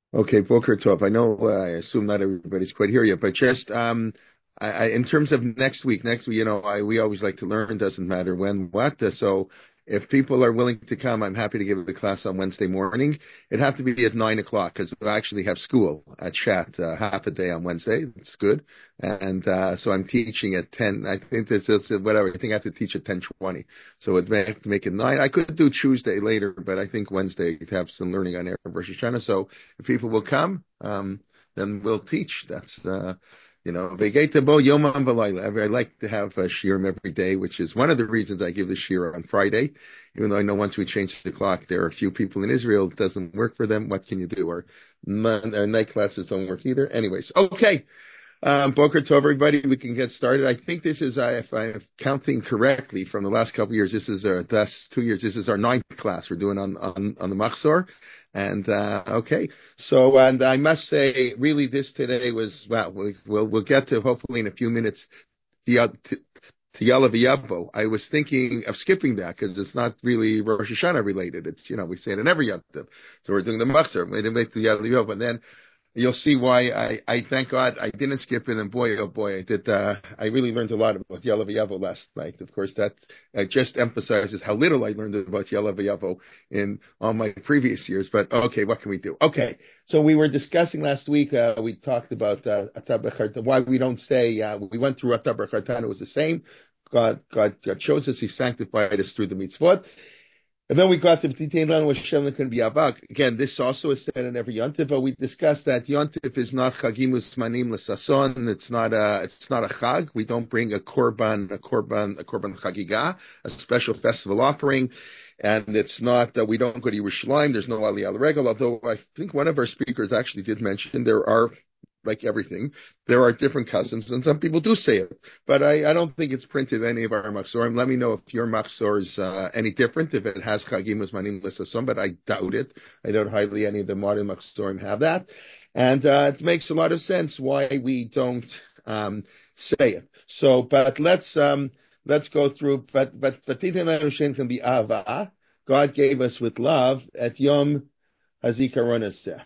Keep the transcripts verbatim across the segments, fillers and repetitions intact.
Okay, Boker Tov. I know, uh, I assume not everybody's quite here yet, but just um, I, I, in terms of next week, next week, you know, I, we always like to learn. Doesn't matter when, what. Uh, So if people are willing to come, I'm happy to give a class on Wednesday morning. It'd have to be at nine o'clock because we actually have school at Shat uh, half a day on Wednesday. It's good, and uh, so I'm teaching at ten. I think that's it's, whatever. I think I have to teach at ten twenty. So it'd have to make it nine. I could do Tuesday later, but I think Wednesday to have some learning on Erev Rosh Hashanah. So if people will come, um, then we'll teach. That's, uh, you know, Vegeta Bo Yomam V'Layla. I like to have a shiurim every day, which is one of the reasons I give the shiur on Friday. Even though I know once we change the clock, there are a few people in Israel it doesn't work for them. What can you do? Or, mon- or night classes don't work either. Anyways, okay. Um, Boker Tov, everybody. We can get started. I think this is, uh, if I'm counting correctly from the last couple of years, this is our, that's two years. This is our ninth class we're doing on, on, on the Machzor. And, uh, okay. So, and I must say, really, this today was, well, we, we'll, we'll get to hopefully in a few minutes the, to, to Yalav Yavo. I was thinking of skipping that because it's not really Rosh Hashanah related. It's, you know, we say it in every Yom Tov. So we're doing the Machzor. We didn't make the Yalav Yavo. And then, you'll see why I, I thank God I didn't skip it. And boy, oh boy, I did, uh, I really learned a lot about Yalav Yavo last night. Of course, that uh, just emphasizes how little I learned about Yalav Yavo in all my previous years. But okay, what can we do? Okay. So we were discussing last week, uh, we talked about, uh, Atah B'Chartan, why we don't say, uh, we went through Atah B'Chartan. It was the same. God, God, God chose us. He sanctified us through the mitzvot. And then we got to Titain Lan Washem can be Avak. Again, this also is said in every Yontif, but we discussed that Yontif is not Chagimus Manim L'Sason. It's not a, it's not a Chag. We don't bring a Korban, a Korban, a Korban Chagiga, a special festival offering. And it's not that we don't go to Yerushalayim. There's no Aliyah Regel, although I think one of our speakers actually did mention there are, like everything, there are different customs, and some people do say it. But I, I don't think it's printed in any of our Machzorim. Let me know if your Machzor is uh, any different, if it has Chagim Uzmanim L'Sason, but I doubt it. I doubt highly any of the modern Machzorim have that. And uh, it makes a lot of sense why we don't um, say it. So, but let's um, let's go through. But but Vatitin Le'Noshen can be Ava. God gave us with love at Yom Hazikaron Hazeh.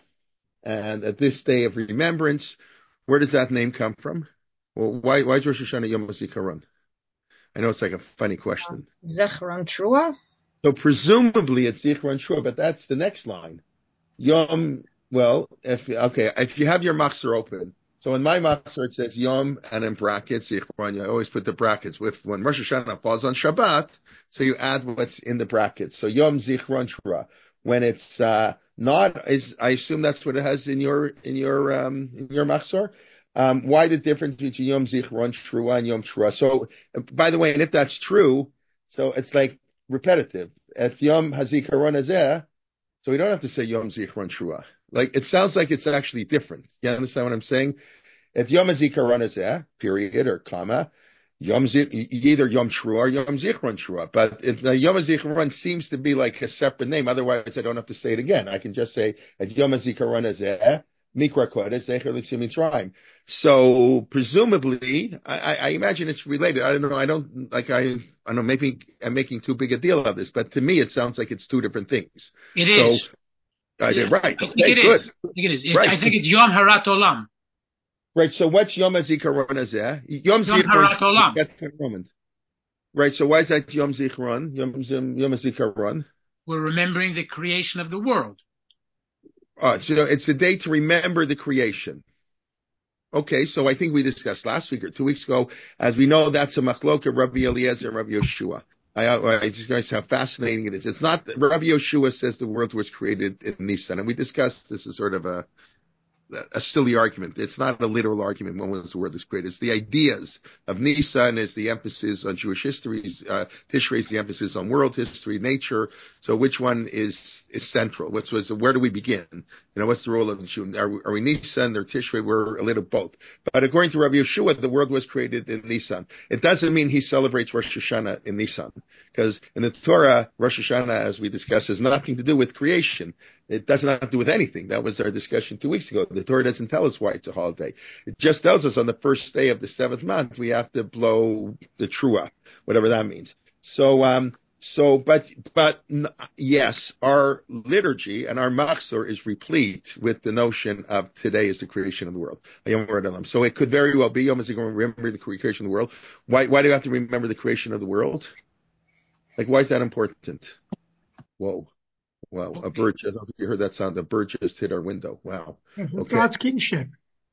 And at this day of remembrance, where does that name come from? Well, why, why is Rosh Hashanah Yom HaZikaron? I know it's like a funny question. Zechron Trua? So presumably it's Zichron Shua, but that's the next line. Yom, well, if, okay, if you have your Machzor open, so in my Machzor it says Yom and in brackets, Zichron, you always put the brackets with, when Rosh Hashanah falls on Shabbat, so you add what's in the brackets. So Yom Zichron Shua. When it's, uh, not, is, I assume that's what it has in your, in your, um, in your Machzor. Um, why the difference between Yom Zichron Shua and Yom Shua? So, by the way, and if that's true, so it's like repetitive. At Yom HaZikaron Hazeh, so we don't have to say Yom Zichron Shua. Like, it sounds like it's actually different. You understand what I'm saying? At Yom HaZikaron Hazeh, period or comma, Yom Zik, either Yom Shua or Yom Zichron Shua. But it, the Yom HaZikaron seems to be like a separate name. Otherwise, I don't have to say it again. I can just say at Yom HaZikaron Hazeh, Mikra Kodesh, Zecher L'Tzim Mitzrayim. So presumably, I, I imagine it's related. I don't know. I don't like. I, I don't know. Maybe I'm making too big a deal of this, but to me, it sounds like it's two different things. It So is. I did right. I think Okay, it good. is. I think it is. It, Right. I So, think it's Yom Harat Olam. right. So what's Yom HaZikaron Hazeh? Yom Yom Zichron. Harat Olam. That's for a moment. Right. So why is that Yom Zichron? Yom Zim, Yom HaZikaron. We're remembering the creation of the world. Oh, so it's a day to remember the creation. Okay, so I think we discussed last week or two weeks ago. As we know, that's a machlok of Rabbi Eliezer and Rabbi Yeshua. I, I just guys how fascinating it is. It's not Rabbi Yeshua says the world was created in Nisan, and we discussed this is sort of a a silly argument. It's not a literal argument when was the world was created. It's the ideas of Nisan is the emphasis on Jewish history. Uh, Tishrei is the emphasis on world history, nature. So which one is, is central? What's, what's, where do we begin? You know, what's the role of the Jew? Are we, are we Nisan or Tishrei? We're a little both. But according to Rabbi Yeshua, the world was created in Nisan. It doesn't mean he celebrates Rosh Hashanah in Nisan. Because in the Torah, Rosh Hashanah, as we discussed, has nothing to do with creation. It doesn't have to do with anything. That was our discussion two weeks ago. The Torah doesn't tell us why it's a holiday. It just tells us on the first day of the seventh month, we have to blow the trua, whatever that means. So, um, So, but, but yes, our liturgy and our machzor is replete with the notion of today is the creation of the world. So it could very well be Yom HaZikaron, remember the creation of the world. Why, why do you have to remember the creation of the world? Like, why is that important? Whoa. Wow. A bird, I don't think you heard that sound. A bird just hit our window. Wow. Okay. God's kingship.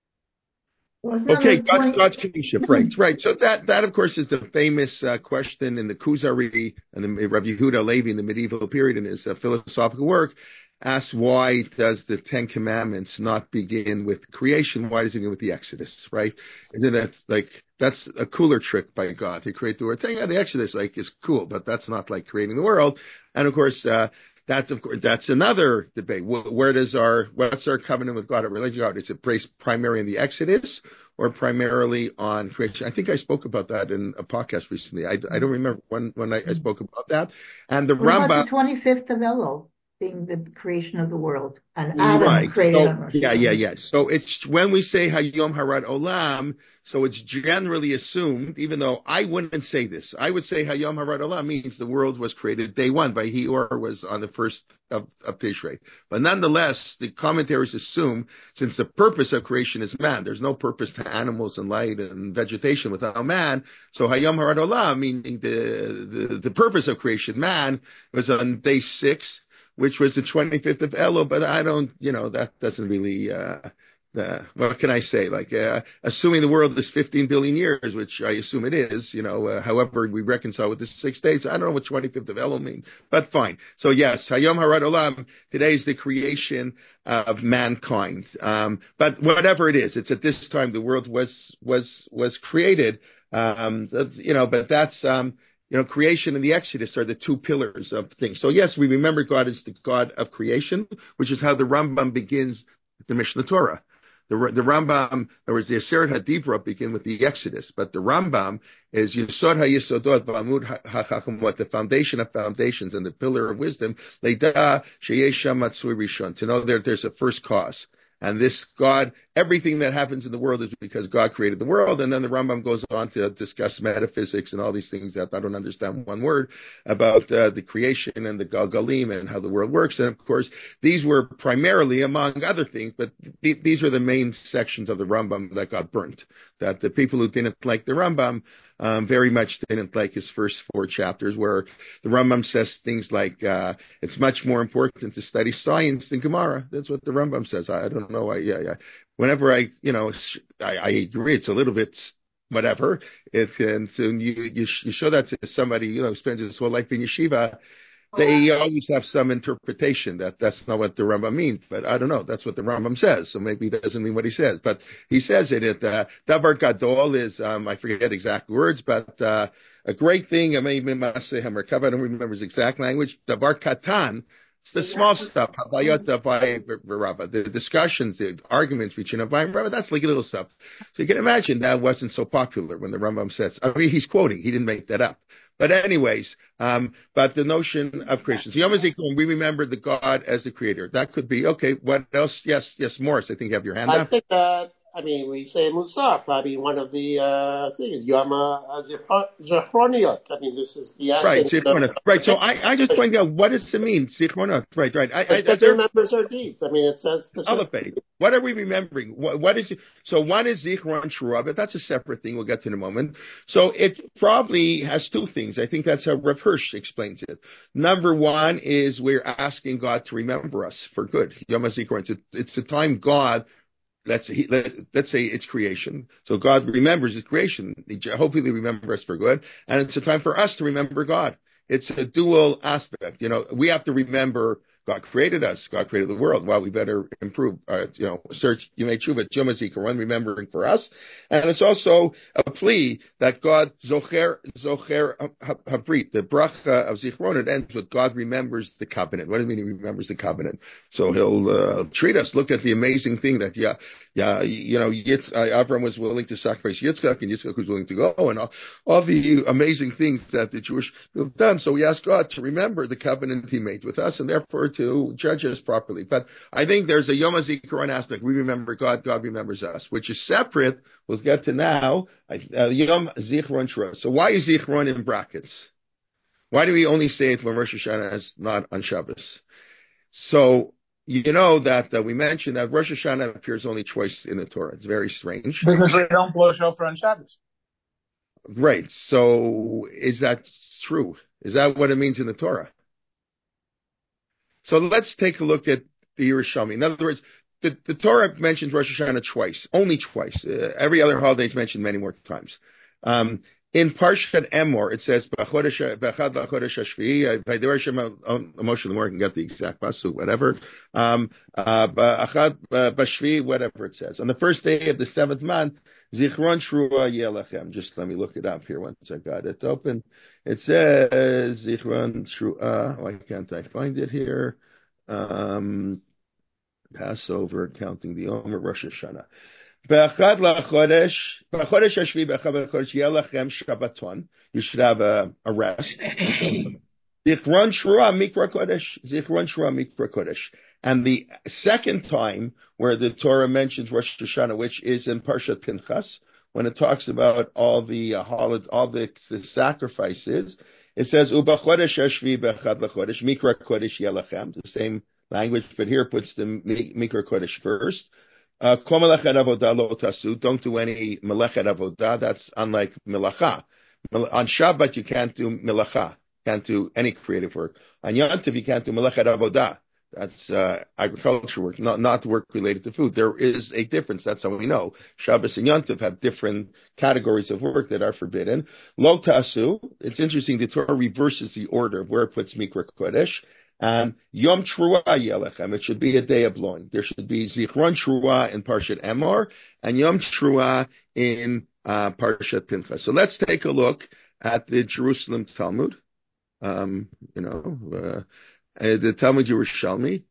Okay, God's, God's kingship, right, right. So that, that of course is the famous uh, question in the Kuzari and the Rav Yehuda Levi in the medieval period in his uh, philosophical work asks, why does the Ten Commandments not begin with creation? Why does it begin with the Exodus, right? And then that's like, that's a cooler trick by God to create the world. Thing, yeah, the Exodus like is cool, but that's not like creating the world. And of course, uh, That's of course that's another debate. Where does our what's our covenant with God, our religion with God? Is it based primarily in the Exodus or primarily on creation? I think I spoke about that in a podcast recently. I, I don't remember when when I, I spoke about that. And the what Rambam, about the twenty-fifth of Elul being the creation of the world and Adam right. created So, on Rosh yeah, yeah, Hashanah? yeah. So it's when we say Hayom Harad Olam. So it's generally assumed, even though I wouldn't say this, I would say Hayom Harad Olam means the world was created day one by He or was on the first of, of Tishrei. But nonetheless, the commentaries assume, since the purpose of creation is man, there's no purpose to animals and light and vegetation without man. So Hayom Harad Olam, meaning the, the, the purpose of creation, man, was on day six, which was the twenty-fifth of Elul. But I don't, you know, that doesn't really, uh, Uh, what can I say? Like, uh, assuming the world is fifteen billion years, which I assume it is, you know, uh, however we reconcile with the six days. I don't know what twenty-fifth of Elul means, but fine. So yes, Hayom Harad Olam, today is the creation of mankind. Um, but whatever it is, it's at this time the world was, was, was created. Um, that's, you know, but that's, um, you know, creation and the Exodus are the two pillars of things. So yes, we remember God as the God of creation, which is how the Rambam begins the Mishnah Torah. The, the Rambam, there was the Aseret HaDibra begin with the Exodus, but the Rambam is Yesod HaYesodot V'amud HaChacham, the foundation of foundations and the pillar of wisdom, Leida Sheyesh Sham Matzui Rishon, to know that there's a first cause. And this God, everything that happens in the world is because God created the world. And then the Rambam goes on to discuss metaphysics and all these things that I don't understand one word about uh, the creation and the Galgalim and how the world works. And of course, these were primarily, among other things, but th- these are the main sections of the Rambam that got burnt. That the people who didn't like the Rambam um, very much didn't like his first four chapters, where the Rambam says things like, uh, it's much more important to study science than Gemara. That's what the Rambam says. I, I don't know. I, yeah, yeah. Whenever I, you know, I, I agree. It's a little bit whatever. It, and so you, you, you show that to somebody, you know, who spends his whole life in yeshiva, they always have some interpretation that that's not what the Rambam means, but I don't know. That's what the Rambam says. So maybe that doesn't mean what he says, but he says it at, uh, Davar Gadol is, um, I forget exact words, but, uh, a great thing. I mean, I don't remember his exact language. Davar Katan. It's the small stuff. The discussions, the arguments between Abai and Rava, that's like little stuff. So you can imagine that wasn't so popular when the Rambam says, I mean, he's quoting, he didn't make that up. But anyways, um, but the notion of creation. So Yom HaZikaron, we remember the God as the creator. That could be, okay, what else? Yes, yes, Morris, I think you have your hand I up. I think that, I mean, we say Musaf. I mean, one of the uh, things, Yom Zichroniot. I mean, this is the Right, essence Zichronot. of... Right, so I, I just point out, what does it mean, Zichronot? Right, right. I, I, It remembers our deeds. I mean, it says... Elevating. What are we remembering? What, what is it? So one is Zichron Shura, but that's a separate thing. We'll get to in a moment. So it probably has two things. I think that's how Rav Hirsch explains it. Number one is we're asking God to remember us for good. Yom HaZikaron. It's, it's the time God, let's, he, let, let's say it's creation. So God remembers his creation. He hopefully remembers us for good. And it's a time for us to remember God. It's a dual aspect. You know, we have to remember God created us. God created the world. Well, we better improve. Uh, you know, search Yemei Tshuva, Yom HaZikaron, remembering for us. And it's also a plea that God zocher zocher habrit, the bracha of Zichron. It ends with God remembers the covenant. What does it mean? He remembers the covenant. So he'll uh, treat us. Look at the amazing thing that yeah, yeah, you know, Yitz, uh, Abraham was willing to sacrifice Yitzchak, and Yitzchak was willing to go, and all, all the amazing things that the Jewish people have done. So we ask God to remember the covenant He made with us, and therefore to judge us properly. But I think there's a Yom HaZikaron aspect. We remember God, God remembers us, which is separate. We'll get to now, uh, Yom Zichron Shura. So why is Zichron in brackets? Why do we only say it when Rosh Hashanah is not on Shabbos? So you know that uh, we mentioned that Rosh Hashanah appears only twice in the Torah. It's very strange. Because we don't blow shofar on Shabbos. Great. So is that true? Is that what it means in the Torah? So let's take a look at the Yerushalmi. In other words, the, the Torah mentions Rosh Hashanah twice, only twice. Uh, every other holiday is mentioned many more times. Um, in Parshat Emor, it says, "B'chodesh b'echad l'chodesh hashvi'i." Vaydaber Hashem Moshe Lemor, can get the exact pasuk, whatever. Um, uh, b'echad b'shvi'i, whatever it says. On the first day of the seventh month, Zichron Shruah Yelachem. Just let me look it up here once I got it open. It says Zichron Shruah. Why can't I find it here? Um, Passover, counting the Omer, Rosh Hashanah. B'echad lachodesh, b'chodesh hashvi, b'echad lachodesh yelachem Shabbaton. You should have a, a rest. Zichron Shruah Mikra Kodesh. Zichron Shruah Mikra Kodesh. And the second time where the Torah mentions Rosh Hashanah, which is in Parshat Pinchas, when it talks about all the uh, holiday, all the, the sacrifices, it says Uba Chodesh Hashvi B'echad lachodesh Mikra Kodesh yelachem. The same language, but here puts the Mikra Kodesh first. Uh, Don't do any melechet avodah. That's unlike melacha. On Shabbat, you can't do melacha. Can't do any creative work. On Yom Tov, you can't do melechet avodah. That's uh, agriculture work, not not work related to food. There is a difference. That's how we know. Shabbos and Yom Tov have different categories of work that are forbidden. Lo tasu. It's interesting. The Torah reverses the order of where it puts Mikra Kodesh. And Yom Truah Yelechem, it should be a day of blowing. There should be Zichron Truah in Parshat Emor and Yom Truah in uh, Parshat Pinchas. So let's take a look at the Jerusalem Talmud. Um, you know, uh, uh, the Talmud Yerushalmi.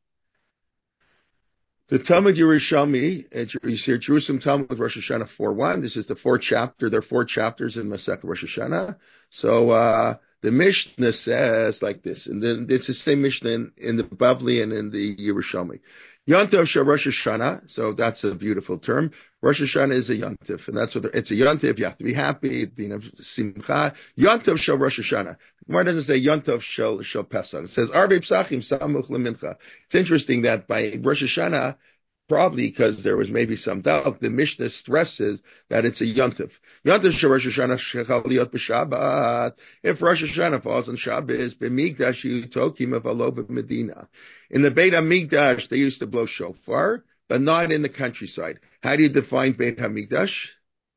The Talmud Yerushalmi, uh, you see Jerusalem Talmud Rosh Hashanah four one. This is the fourth chapter. There are four chapters in Masechah Rosh Hashanah. So, uh, the Mishnah says like this, and then it's the same Mishnah in, in the Bavli and in the Yerushalmi. Yontiv Shal Rosh Hashanah, so that's a beautiful term. Rosh Hashanah is a Yontiv, and that's what it's a Yontiv. You have to be happy, you know, Simcha. Yontiv Shal Rosh Hashanah. Gemara doesn't say Yontiv Shal Shal Pesach. It says Arbe Psachim Samuch LeMincha. It's interesting that by Rosh Hashanah, probably because there was maybe some doubt, the Mishnah stresses that it's a Yontif. Yontif Shal Rosh Hashanah Shechal Liot B'Shabbat. If Rosh Hashanah falls on Shabbos, B'Migdash Yutokim of Aloba Medina. In the Beit HaMikdash, they used to blow shofar, but not in the countryside. How do you define Beit HaMikdash?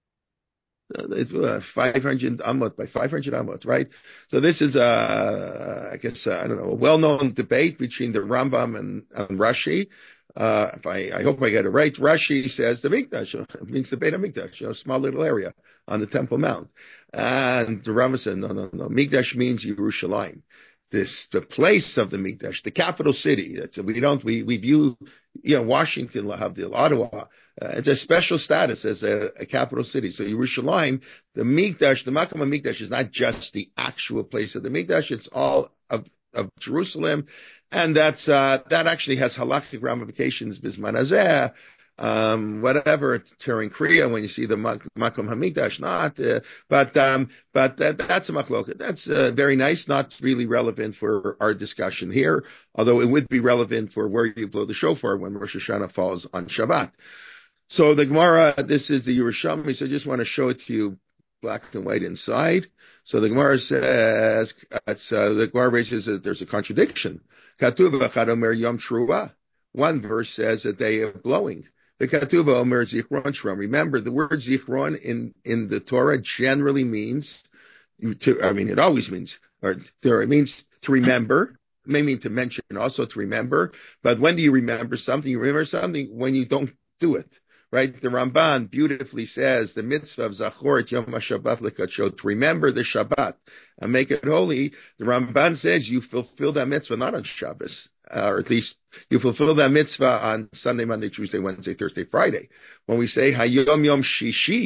Uh, five hundred amot by five hundred amot, right? So this is, uh, I guess, uh, I don't know, a well-known debate between the Rambam and, and Rashi. Uh, if I, I hope I get it right. Rashi says the Mikdash, it means the Beit HaMikdash, you know, small little area on the Temple Mount. And the Rambam said, no, no, no, Mikdash means Yerushalayim. This, the place of the Mikdash, the capital city. That's, we don't, we, we view, you know, Washington, Lahavdil, Ottawa, uh, it's a special status as a, a capital city. So Yerushalayim, the Mikdash, the Makam Mikdash is not just the actual place of the Mikdash, it's all of, of Jerusalem. And that's, uh, that actually has halakhic ramifications, Bisman Hazeh, um, whatever, during Kriya, when you see the Makom HaMikdash, not, uh, but, um, but that, that's a machloket. That's, uh, very nice, not really relevant for our discussion here, although it would be relevant for where you blow the shofar when Rosh Hashanah falls on Shabbat. So the Gemara, this is the Yerushalmi, so I just want to show it to you black and white inside. So the Gemara says, it's, uh, the Gemara raises that there's a contradiction. Katuva Chad Omer Yom Truah. One verse says a day of blowing. The Katuva Omer Zichron Shruah. Remember, the word Zichron in, in the Torah generally means, to, I mean, it always means, or it means to remember. It may mean to mention, also to remember. But when do you remember something? You remember something when you don't do it. Right? The Ramban beautifully says the mitzvah of Zachor et Yom HaShabbat Lekadshot, to remember the Shabbat and make it holy. The Ramban says you fulfill that mitzvah not on Shabbos, uh, or at least you fulfill that mitzvah on Sunday, Monday, Tuesday, Wednesday, Thursday, Friday. When we say Hayom Yom Shishi,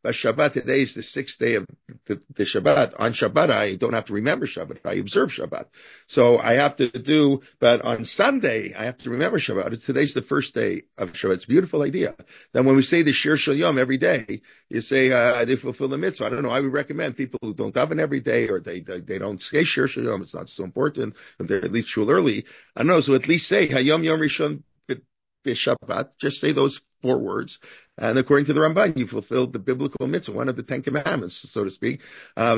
But Shabbat today is the sixth day of the, the Shabbat. On Shabbat, I don't have to remember Shabbat. I observe Shabbat. So I have to do, but on Sunday, I have to remember Shabbat. Today's the first day of Shabbat. It's a beautiful idea. Then when we say the Shir Shel Yom every day, you say, uh, they fulfill the mitzvah. I don't know. I would recommend people who don't daven every day or they, they, they don't say Shir Shel Yom. It's not so important. And they leave shul early. I don't know. So at least say Hayom Yom Rishon B'Shabbat. Just say those four words. And according to the Ramban, you fulfilled the biblical mitzvah, one of the Ten Commandments, so to speak. Uh,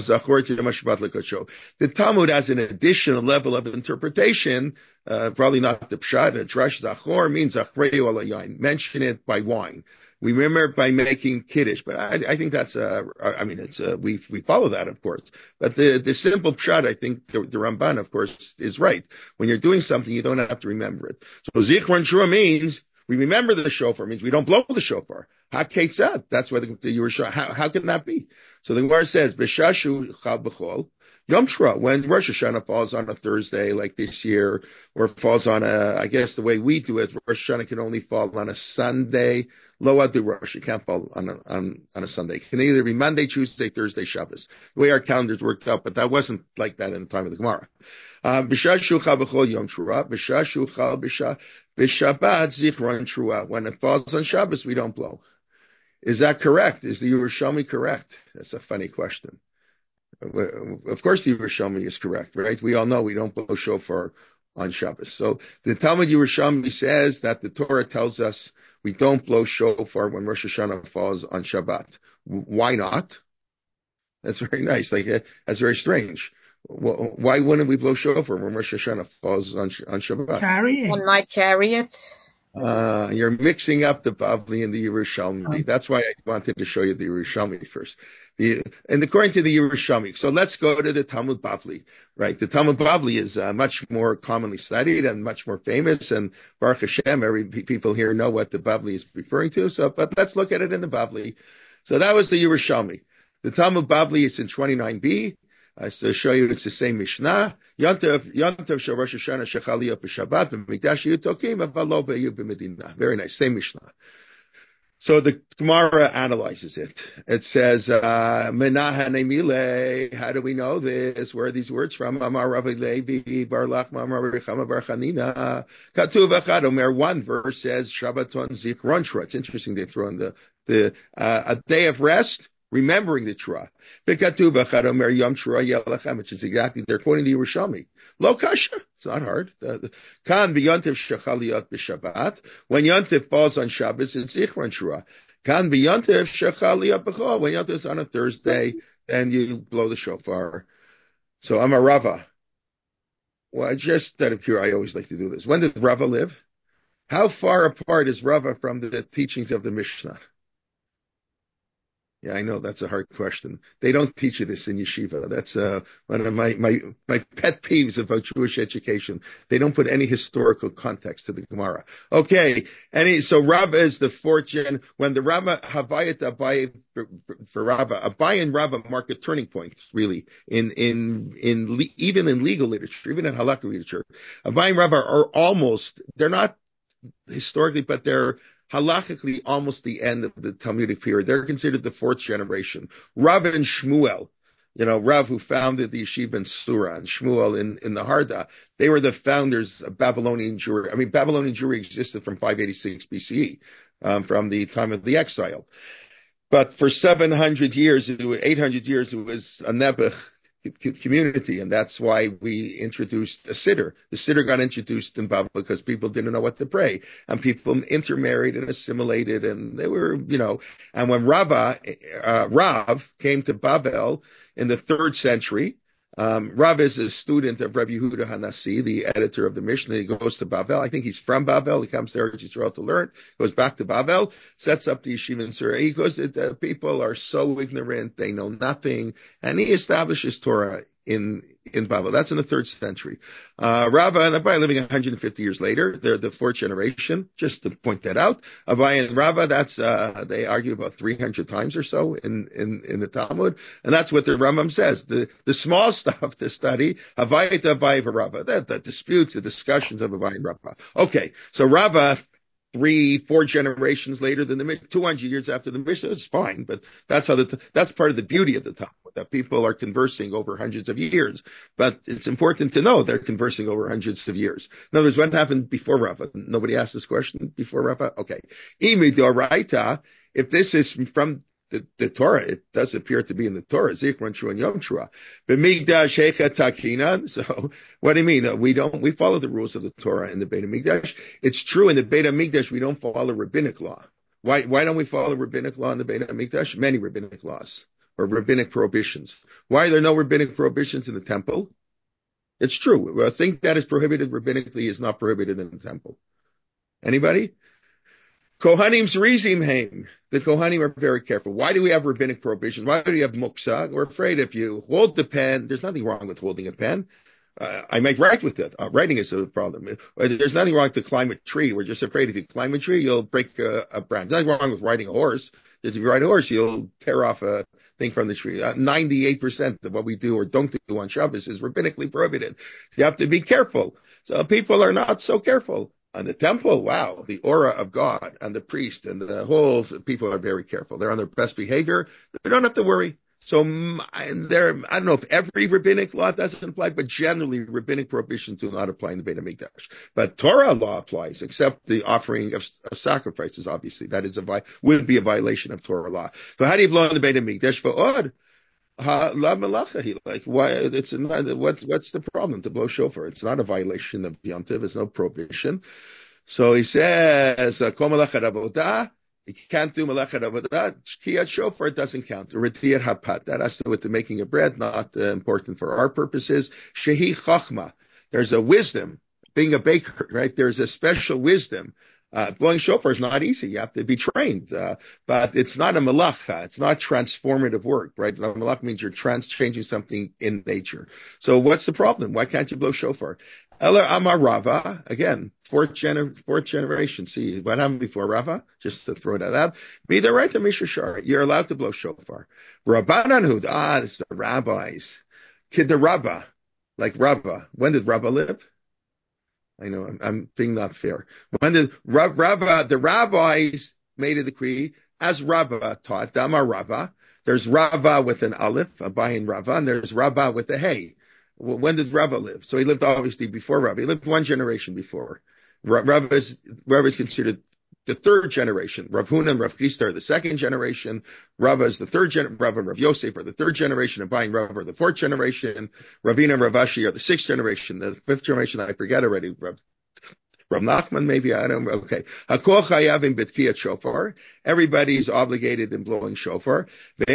the Talmud has an additional level of interpretation, uh, probably not the Pshat. Drash Zachor means Achreu ala yain. Mention it by wine. We remember it by making Kiddush, but I, I think that's, uh, I mean, it's, uh, we, we follow that, of course. But the, the simple Pshat, I think the, the Ramban, of course, is right. When you're doing something, you don't have to remember it. So Zichron Shura means, we remember the shofar, means we don't blow the shofar. HaKetzad, that's where the, the Yerusha, how, how can that be? So the Gemara says, B'shashu chal b'chol, Yom Shra, when Rosh Hashanah falls on a Thursday like this year, or falls on a, I guess the way we do it, Rosh Hashanah can only fall on a Sunday. Lo adu Rosh, it can't fall on a, on, on a Sunday. It can either be Monday, Tuesday, Thursday, Shabbos. The way our calendars worked out, but that wasn't like that in the time of the Gemara. B'shashu chal b'chol Yom Shra, B'shashu chal b'shabbat zichron trua. When it falls on Shabbos, we don't blow. Is that correct? Is the Yerushalmi correct? That's a funny question. Of course the Yerushalmi is correct, right? We all know we don't blow shofar on Shabbos. So the Talmud Yerushalmi says that the Torah tells us we don't blow shofar when Rosh Hashanah falls on Shabbat. Why not? That's very nice. Like, that's very strange. Why wouldn't we blow shofar when Rosh Hashanah falls on, on Shabbat? Carry it. One might carry it. Uh, you're mixing up the Bavli and the Yerushalmi. That's why I wanted to show you the Yerushalmi first. The, and according to the Yerushalmi. So let's go to the Talmud Bavli, right? The Talmud Bavli is uh, much more commonly studied and much more famous. And Baruch Hashem, every people here know what the Bavli is referring to. So, but let's look at it in the Bavli. So that was the Yerushalmi. The Talmud Bavli is in twenty-nine b. Uh, so to show you it's the same Mishnah. Yontav, Yontav shel Rosh Hashanah shechaliyot b'Shabbat v'mikdash yutokim avalo b'yu b'Medina. Very nice, same Mishnah. So the Gemara analyzes it. It says, uh, Menahane Mile, how do we know this? Where are these words from? Amar Ravi Levi, Bar Lachma, Amar Rechama Bar Chanina. Katuv Echad Omer, one verse says, Shabbaton Zichron Shra. It's interesting they throw in the, the, uh, a day of rest, remembering the Shra. Katuv Echad Omer Yom Shra Yelachem, which is exactly, they're quoting the Yerushalmi. Lo kasha. It's not hard. Kan b'yontiv shechaliyot b'Shabbat. When Yontiv falls on Shabbos, it's Zichron Shura. Kan b'yontiv shechaliyot b'chol. When Yontiv is on a Thursday, then you blow the shofar. So I'm a Rava. Well, just out of pure, I always like to do this. When did Rava live? How far apart is Rava from the teachings of the Mishnah? Yeah, I know that's a hard question. They don't teach you this in yeshiva. That's uh, one of my, my, my pet peeves about Jewish education. They don't put any historical context to the Gemara. Okay, any so Rava is the fourth gen. When the Rava Havayat Abai for, for, for Rava, Abai and Rava mark a turning point, really, in in in le, even in legal literature, even in halakha literature. Abai and Rava are almost, they're not historically, but they're halachically almost the end of the Talmudic period. They're considered the fourth generation. Rav and Shmuel, you know, Rav who founded the yeshiva in Sura and Shmuel in, in the Harda, they were the founders of Babylonian Jewry. I mean, Babylonian Jewry existed from five eighty-six B C E, um, from the time of the exile. But for seven hundred years, eight hundred years, it was a Nebuch community, and that's why we introduced a siddur. The siddur got introduced in Babel because people didn't know what to pray, and people intermarried and assimilated, and they were, you know. And when Rava, uh, Rav came to Babel in the third century, um, Rav is a student of Rabbi Yehuda Hanassi, the editor of the Mishnah. He goes to Babel. I think he's from Babel. He comes to Eretz Yisrael to learn. Goes back to Babel, sets up the yeshiva in Surah. He goes, the people are so ignorant, they know nothing, and he establishes Torah in in Babel. That's in the third century. Uh, Rava and Abai living one hundred fifty years later. They're the fourth generation, just to point that out. Abai and Rava, that's, uh, they argue about three hundred times or so in, in, in the Talmud. And that's what the Rambam says. The, the small stuff to study, Havayit Abai and Rava, the, the disputes, the discussions of Abai and Rava. Okay. So Rava three, four generations later than the Mishnah, two hundred years after the Mishnah. It's fine, but that's how the, that's part of the beauty of the Talmud, that people are conversing over hundreds of years. But it's important to know they're conversing over hundreds of years. In other words, what happened before Rava? Nobody asked this question before Rava? Okay. If this is from the, the Torah, it does appear to be in the Torah, Zikron Shua and Yom Shua. B'migdash hecha takina. So what do you mean? We don't, we follow the rules of the Torah in the Beit HaMikdash. It's true in the Beit HaMikdash we don't follow rabbinic law. Why, why don't we follow rabbinic law in the Beit HaMikdash? Many rabbinic laws or rabbinic prohibitions. Why are there no rabbinic prohibitions in the temple? It's true. A thing that is prohibited rabbinically is not prohibited in the temple. Anybody? Kohanim Zrizim Haim. The Kohanim are very careful. Why do we have rabbinic prohibition? Why do we have muksa? We're afraid if you hold the pen, there's nothing wrong with holding a pen. Uh, I might write with it. Uh, writing is a problem. There's nothing wrong to climb a tree. We're just afraid if you climb a tree, you'll break a, a branch. There's nothing wrong with riding a horse. If you ride a horse, you'll tear off a thing from the tree. Uh, ninety-eight percent of what we do or don't do on Shabbos is rabbinically prohibited. You have to be careful. So people are not so careful. On the temple, wow, the aura of God and the priest and the whole people are very careful. They're on their best behavior. They don't have to worry. So there, I don't know if every rabbinic law doesn't apply, but generally rabbinic prohibitions do not apply in the Beit HaMikdash. But Torah law applies, except the offering of, of sacrifices. Obviously, that is a would be a violation of Torah law. So how do you blow in the Beit HaMikdash? For odd. La malacha, he like why it's not, what's what's the problem to blow shofar? It's not a violation of Yom Tov. It's no prohibition. So he says, Kol malachat avodah. You can't do malachat avodah. Shkiyat shofar doesn't count. Retiyat hapat, that has to do with the making of bread, not uh, important for our purposes. Shehi chachma. There's a wisdom. Being a baker, right? There's a special wisdom. Uh, blowing shofar is not easy. You have to be trained. Uh, but it's not a malacha. It's not transformative work, right? A malacha means you're trans, changing something in nature. So what's the problem? Why can't you blow shofar? Ela Amar Rava, again, fourth, gener- fourth generation. See, what happened before Rava? Just to throw that out. Be the right to Mishra. You're allowed to blow shofar. Rabbanan Hud, ah, it's the rabbis. Kid the Rabbah, like Rabbah. When did Rabbah live? I know I'm, I'm being not fair. When the Rabbah, the rabbis made a decree, as Rabbah taught, Damar Rabbah, there's Rabbah with an aleph, a bayin Rabbah, and there's Rabbah with a hey. When did Rabbah live? So he lived obviously before Rabbah. He lived one generation before. Rabbah is, Rabbah is considered the third generation. Rav Huna and Rav Chisda are the second generation. Rava is the third generation. Rav and Rav Yosef are the third generation. Abayin Rav are the fourth generation. Ravina and Rav Ashi are the sixth generation. The fifth generation, I forget already. Rav, Rav Nachman, maybe, I don't know. Okay. Hakol chayavim b'tkiyat shofar. Everybody's obligated in blowing shofar.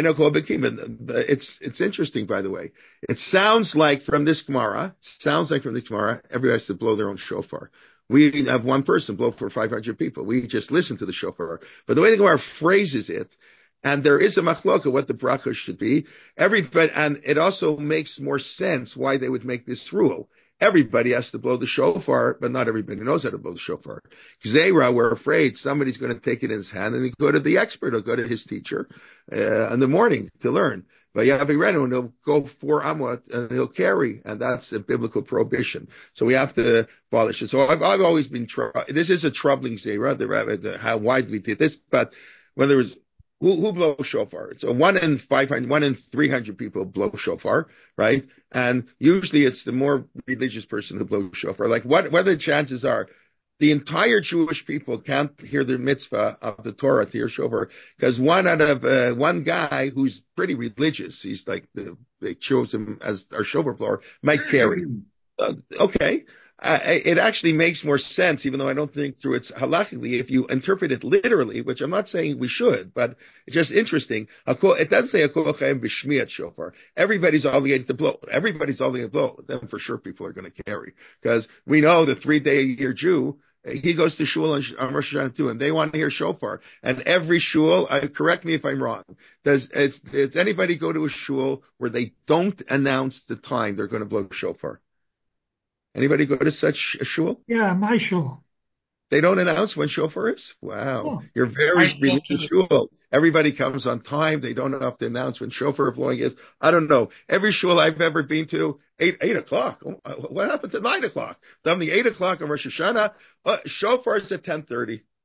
It's, it's interesting, by the way. It sounds like from this Gemara, it sounds like from the Gemara, everybody has to blow their own shofar. We have one person blow for five hundred people. We just listen to the shofar. But the way the Gemara phrases it, and there is a machloka what the bracha should be, everybody, and it also makes more sense why they would make this rule. Everybody has to blow the shofar, but not everybody knows how to blow the shofar. Gzeira, we're afraid somebody's going to take it in his hand and go to the expert or go to his teacher uh, in the morning to learn. But Yavirenu, and he'll go four amot and he'll carry, and that's a biblical prohibition. So we have to abolish it. So I've, I've always been, tr- this is a troubling zera, the, the, how wide we did this, but when there was, who, who blows shofar? So one in five hundred, one in three hundred people blow shofar, right? And usually it's the more religious person who blows shofar. Like what, what the chances are? The entire Jewish people can't hear the mitzvah of the Torah to hear shofar because one out of uh, one guy who's pretty religious, he's like the, they chose him as our shofar blower, might carry. Uh, okay, uh, it actually makes more sense, even though I don't think through its halachically, if you interpret it literally, which I'm not saying we should, but it's just interesting. It doesn't say hakol chaim b'shmiat shofar. Everybody's obligated to blow. Everybody's obligated to blow. Then for sure people are going to carry because we know the three day a year Jew. He goes to shul on, on Rosh Hashanah too, and they want to hear shofar. And every shul, uh, correct me if I'm wrong, does, does, does anybody go to a shul where they don't announce the time they're going to blow shofar? Anybody go to such a shul? Yeah, my shul. They don't announce when shofar is? Wow. Oh. You're very religious shul. Everybody comes on time. They don't have to announce when shofar blowing is. I don't know. Every shul I've ever been to, eight, eight o'clock. What happened to nine o'clock? Then the eight o'clock on Rosh Hashanah, uh, shofar is at ten thirty.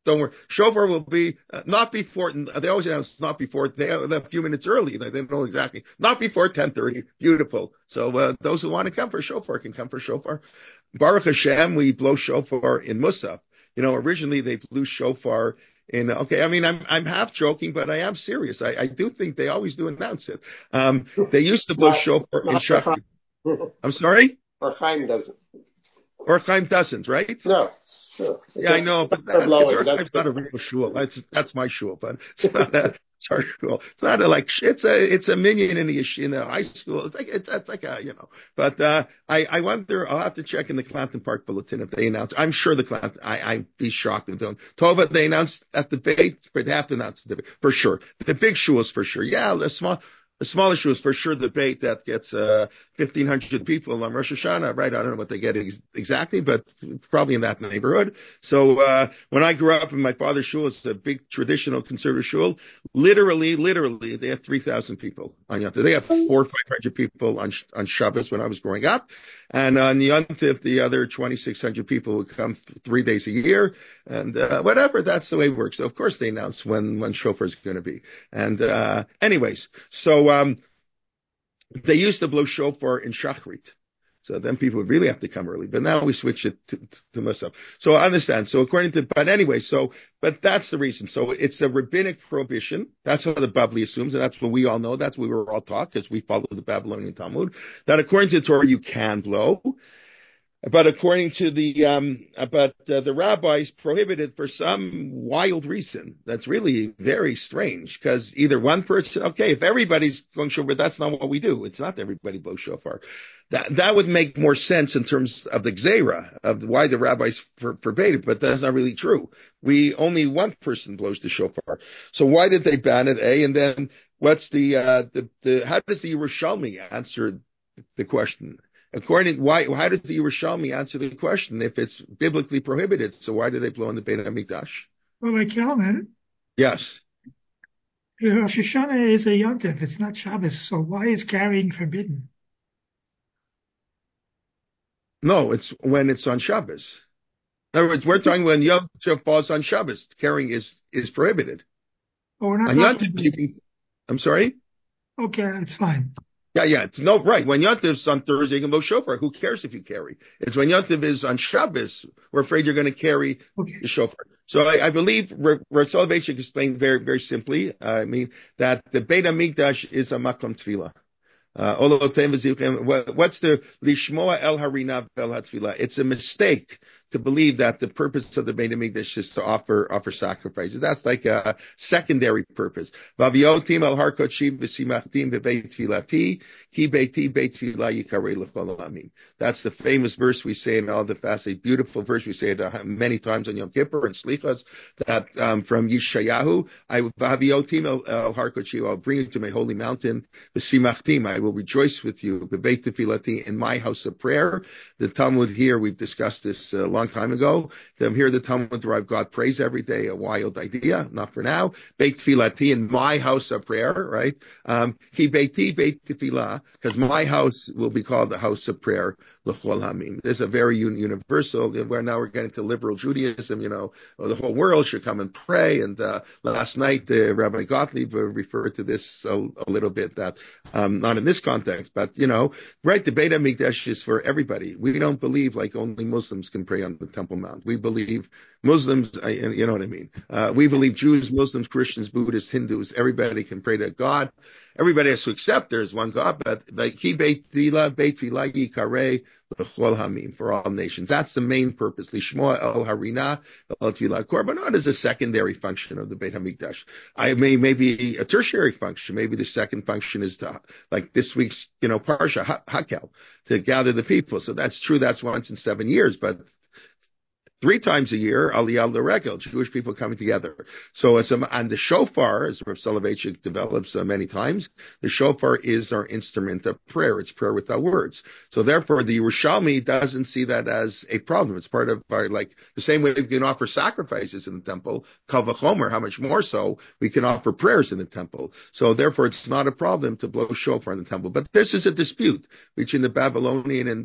don't worry. Shofar will be uh, not before. They always announce not before. They have a few minutes early. They, they don't know exactly. Not before ten thirty. Beautiful. So uh, those who want to come for shofar can come for shofar. Baruch Hashem, we blow shofar in Musaf. You know, originally they blew shofar in. Okay, I mean, I'm I'm half joking, but I am serious. I, I do think they always do announce it. Um, they used to blow Not- shofar in not Shachrit. I'm sorry. Or Chaim doesn't. Or Chaim doesn't, right? No. Sure. Yeah, I know, but They're that's, blowing. it's, That's- it's not a real shul. That's that's my shul, but it's not a it's our shul. It's not a like it's a it's a minion in the yesh- in a high school. It's like it's it's like a you know. But uh, I I wonder. I'll have to check in the Clanton Park Bulletin if they announce. I'm sure the Clanton. I I'd be shocked if they don't. Tova, they announced at the debate, but they have to announce the debate for sure. The big shuls for sure. Yeah, the small. The smaller shuls for sure. The debate that gets uh, fifteen hundred people on Rosh Hashanah, right? I don't know what they get ex- exactly, but probably in that neighborhood. So uh, when I grew up in my father's shul, it's a big traditional conservative shul. Literally, literally, they have three thousand people on Yom Tov. They have four or five hundred people on on Shabbos when I was growing up, and on Yom Tov, the other twenty-six hundred people would come th- three days a year, and uh, whatever. That's the way it works. So of course they announce when when shofar is going to be. And uh, anyways, so. Um, they used to blow shofar in Shachrit. So then people would really have to come early. But now we switch it to, to, to Musaf. So I understand. So according to, but anyway, so, but that's the reason. So it's a rabbinic prohibition. That's what the Bavli assumes. And that's what we all know. That's what we were all taught because we follow the Babylonian Talmud. That according to the Torah, you can blow. But according to the, um, but uh, the rabbis prohibited for some wild reason. That's really very strange because either one person, okay, if everybody's going shofar, that's not what we do. It's not everybody blows shofar. That, that would make more sense in terms of the gzeira of why the rabbis for, forbade it, but that's not really true. We, only one person blows the shofar. So why did they ban it? A, and then what's the, uh, the, the, how does the Yerushalmi answer the question? According, why, how does the Yerushalmi answer the question if it's biblically prohibited? So why do they blow in the Beit HaMikdash? Well, like Kelman, Yes. Rosh Hashanah is a Yom Tov. It's not Shabbos. So why is carrying forbidden? No, it's when it's on Shabbos. In other words, we're talking when Yom Tov falls on Shabbos. Carrying is, is prohibited. Oh, we're not On Yom talking Tov, you can, I'm sorry? Okay, that's fine. Yeah, yeah, it's no, right. When Yom Tov's on Thursday, you can blow shofar. Who cares if you carry? It's when Yom Tov is on Shabbos, we're afraid you're going to carry Okay. the shofar. So I, I believe Rav Soloveitchik explained very, very simply, uh, I mean, that the Beit HaMikdash is a makom tefillah. Uh, what's the lishmoa el harina vel hatfilah? It's a mistake to believe that the purpose of the Beit HaMikdash is to offer offer sacrifices. That's like a secondary purpose. Vaviotim el har kodshim v'simachtim b'beit tefilati ki beiti beit tefillah yikarei l'chol ha'amim. That's the famous verse we say in all the fasts. A beautiful verse we say it many times on Yom Kippur and Slichos. That um, from Yeshayahu, I vaviotim el, el har kodshim. I'll bring you to my holy mountain. V'simachtim. I will rejoice with you. B'beit tefilati, in my house of prayer. The Talmud here, we've discussed this a long time ago. Them here, the Talmud derive God praise every day, a wild idea, not for now. Beit tefilati, in my house of prayer, right? Um, Ki beiti beit tefillah, because my house will be called the house of prayer, l'chol hamim. There's a very un- universal, where now we're getting to liberal Judaism, you know, the whole world should come and pray. And uh, last night, uh, Rabbi Gottlieb uh, referred to this a, a little bit, that um, not in this context, but, you know, right, the Beit HaMikdash is for everybody. We don't believe like only Muslims can pray on the Temple Mount. We believe Muslims, you know what I mean? Uh, we believe Jews, Muslims, Christians, Buddhists, Hindus, everybody can pray to God. Everybody has to accept there's one God, but like Ki Beit Tefillah, Beit Tefillah Yikarei L'chol Hamim, for all nations. That's the main purpose. Lishmoa El Harina El Tefillah. Korbanot is a secondary function of the Beit HaMikdash. I may maybe a tertiary function. Maybe the second function is to, like this week's, you know, Parsha Hakel, to gather the people. So that's true. That's once in seven years, but three times a year, Aliyah L'Regel, Jewish people coming together. So, as a, and the shofar, as Rav Soloveitchik develops uh, many times, the shofar is our instrument of prayer. It's prayer without words. So, therefore, the Yerushalmi doesn't see that as a problem. It's part of our, like, the same way we can offer sacrifices in the temple, Kal V'chomer, how much more so we can offer prayers in the temple. So, therefore, it's not a problem to blow shofar in the temple. But this is a dispute between the Babylonian and the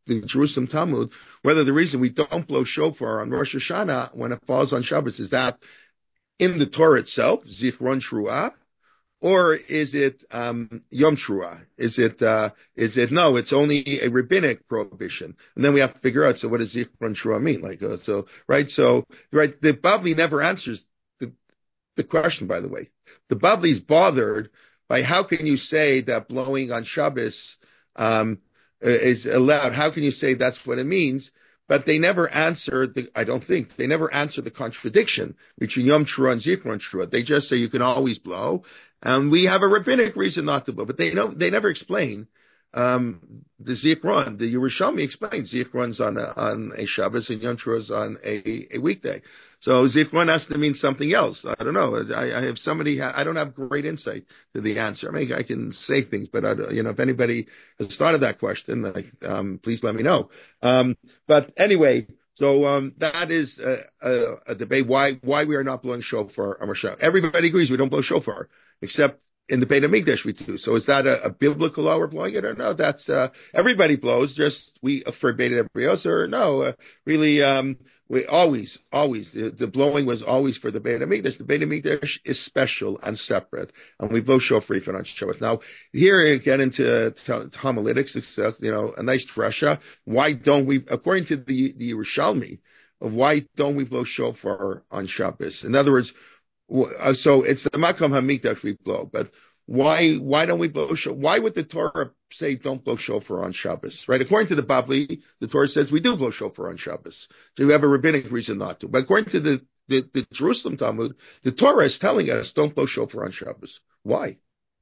the Jerusalem Talmud, whether the reason we don't blow shofar on Rosh Hashanah when it falls on Shabbos is that in the Torah itself, Zichron Truah, or is it um, Yom Truah? Is it uh, is it no? It's only a rabbinic prohibition, and then we have to figure out. So what does Zichron Truah mean? Like uh, so, right? So right, the Bavli never answers the the question. By the way, the Bavli is bothered by how can you say that blowing on Shabbos um, is allowed? How can you say that's what it means? But they never answer the, I don't think, they never answer the contradiction between Yom Truah and Zichron Truah. They just say you can always blow, and we have a rabbinic reason not to blow. But they don't, they never explain um, the Zichron. The Yerushalmi explains Zichron's on a, on a Shabbos and Yom Truah's on a, a weekday. So Zichron has to mean something else. I don't know. I, I have somebody, I don't have great insight to the answer. I mean, I can say things, but I, you know, if anybody has thought of that question, like, um, please let me know. Um, but anyway, so, um, that is a, a, a debate why, why we are not blowing shofar on Rosh Hashanah. Everybody agrees we don't blow shofar, except in the Beit HaMikdash we do. So is that a, a biblical law we're blowing it or no? That's, uh, everybody blows, just we forbade it every else or no, uh, really, um, we always, always, the, the blowing was always for the Beit HaMikdash. The Beit HaMikdash is special and separate, and we blow shofar even on Shabbos. Now, here you get into homiletics, it's, uh, you know, a nice drasha. Why don't we, according to the, the Yerushalmi, why don't we blow shofar on Shabbos? In other words, so it's the Makam HaMikdash we blow, but why, why don't we blow shofar? Why would the Torah say don't blow shofar on Shabbos, right? According to the Bavli, the Torah says we do blow shofar on Shabbos. So we have a rabbinic reason not to. But according to the, the, the Jerusalem Talmud, the Torah is telling us don't blow shofar on Shabbos. Why?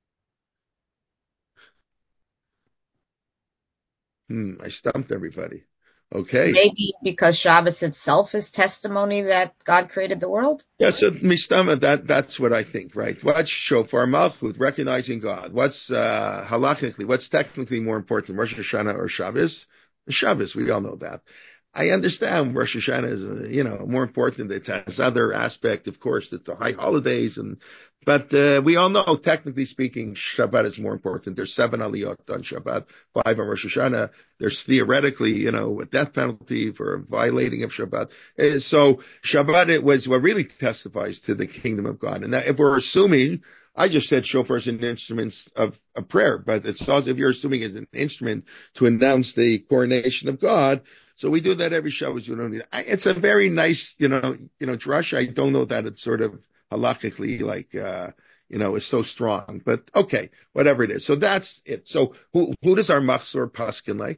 Hmm, I stumped everybody. Okay. Maybe because Shabbos itself is testimony that God created the world? Yeah, so mistama, that, that's what I think, right? What's shofar malchut, recognizing God? What's, uh, halachically, what's technically more important, Rosh Hashanah or Shabbos? Shabbos, we all know that. I understand Rosh Hashanah is, uh, you know, more important. It has other aspect, of course, it's the high holidays and, but, uh, we all know, technically speaking, Shabbat is more important. There's seven aliyot on Shabbat, five on Rosh Hashanah. There's theoretically, you know, a death penalty for violating of Shabbat. Uh, so Shabbat, it was what really testifies to the kingdom of God. And that if we're assuming, I just said shofar is an instrument of, of prayer, but it's also, if you're assuming it's an instrument to announce the coronation of God, so we do that every Shabbos. You know, it's a very nice, you know, you know, drush. I don't know that it's sort of halachically like, uh, you know, is so strong, but okay, whatever it is. So that's it. So who, who does our machzor paskin like?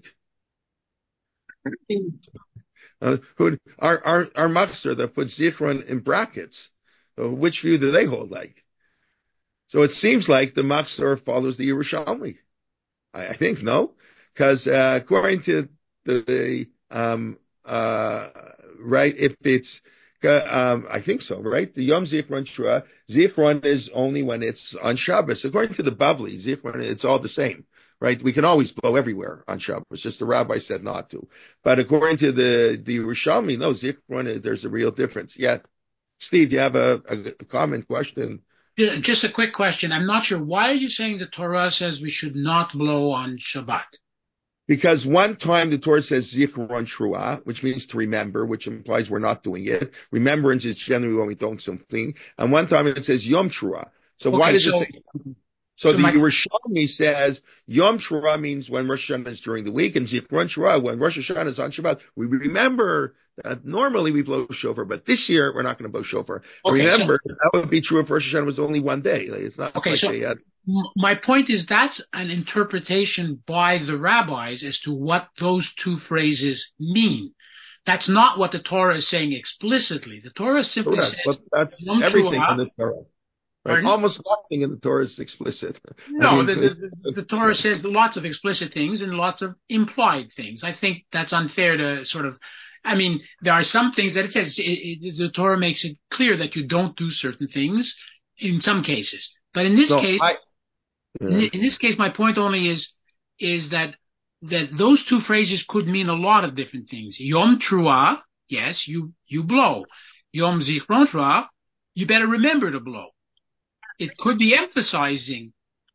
Uh, who, our, our, our machzor that puts Zichron in brackets, uh, which view do they hold like? So it seems like the machzor follows the Yerushalmi. I, I think, no? Because, uh, according to the, the um, uh, right, if it's, um, I think so, right? The Yom Zichron Shua, Zichron is only when it's on Shabbos. According to the Bavli, Zichron, it's all the same, right? We can always blow everywhere on Shabbos. Just the rabbi said not to. But according to the, the Rishalmi, no, Zichron, there's a real difference. Yeah. Steve, you have a, a, a comment, question? Yeah, just a quick question. I'm not sure. Why are you saying the Torah says we should not blow on Shabbat? Because one time the Torah says Zichron Truah, which means to remember, which implies we're not doing it. Remembrance is generally when we don't something. And one time it says Yom Truah. So okay, why does so, it say? So, so the my, Yerushalmi says Yom Truah means when Rosh Hashanah is during the week, and Zichron Truah when Rosh Hashanah is on Shabbat. We remember that normally we blow shofar, but this year we're not going to blow shofar. Okay, remember, so, that would be true if Rosh Hashanah was only one day. Like, it's not okay, like so they had. My point is that's an interpretation by the rabbis as to what those two phrases mean. That's not what the Torah is saying explicitly. The Torah simply Correct, says, but that's everything in the Torah. Right? Almost nothing in the Torah is explicit. No, I mean, the, the, the Torah says lots of explicit things and lots of implied things. I think that's unfair to sort of, I mean, there are some things that it says, it, it, the Torah makes it clear that you don't do certain things in some cases. But in this so case, I, yeah. in, in this case, my point only is, is that, that those two phrases could mean a lot of different things. Yom Truah, yes, you, you blow. Yom Zichron Truah, you better remember to blow. It could be emphasizing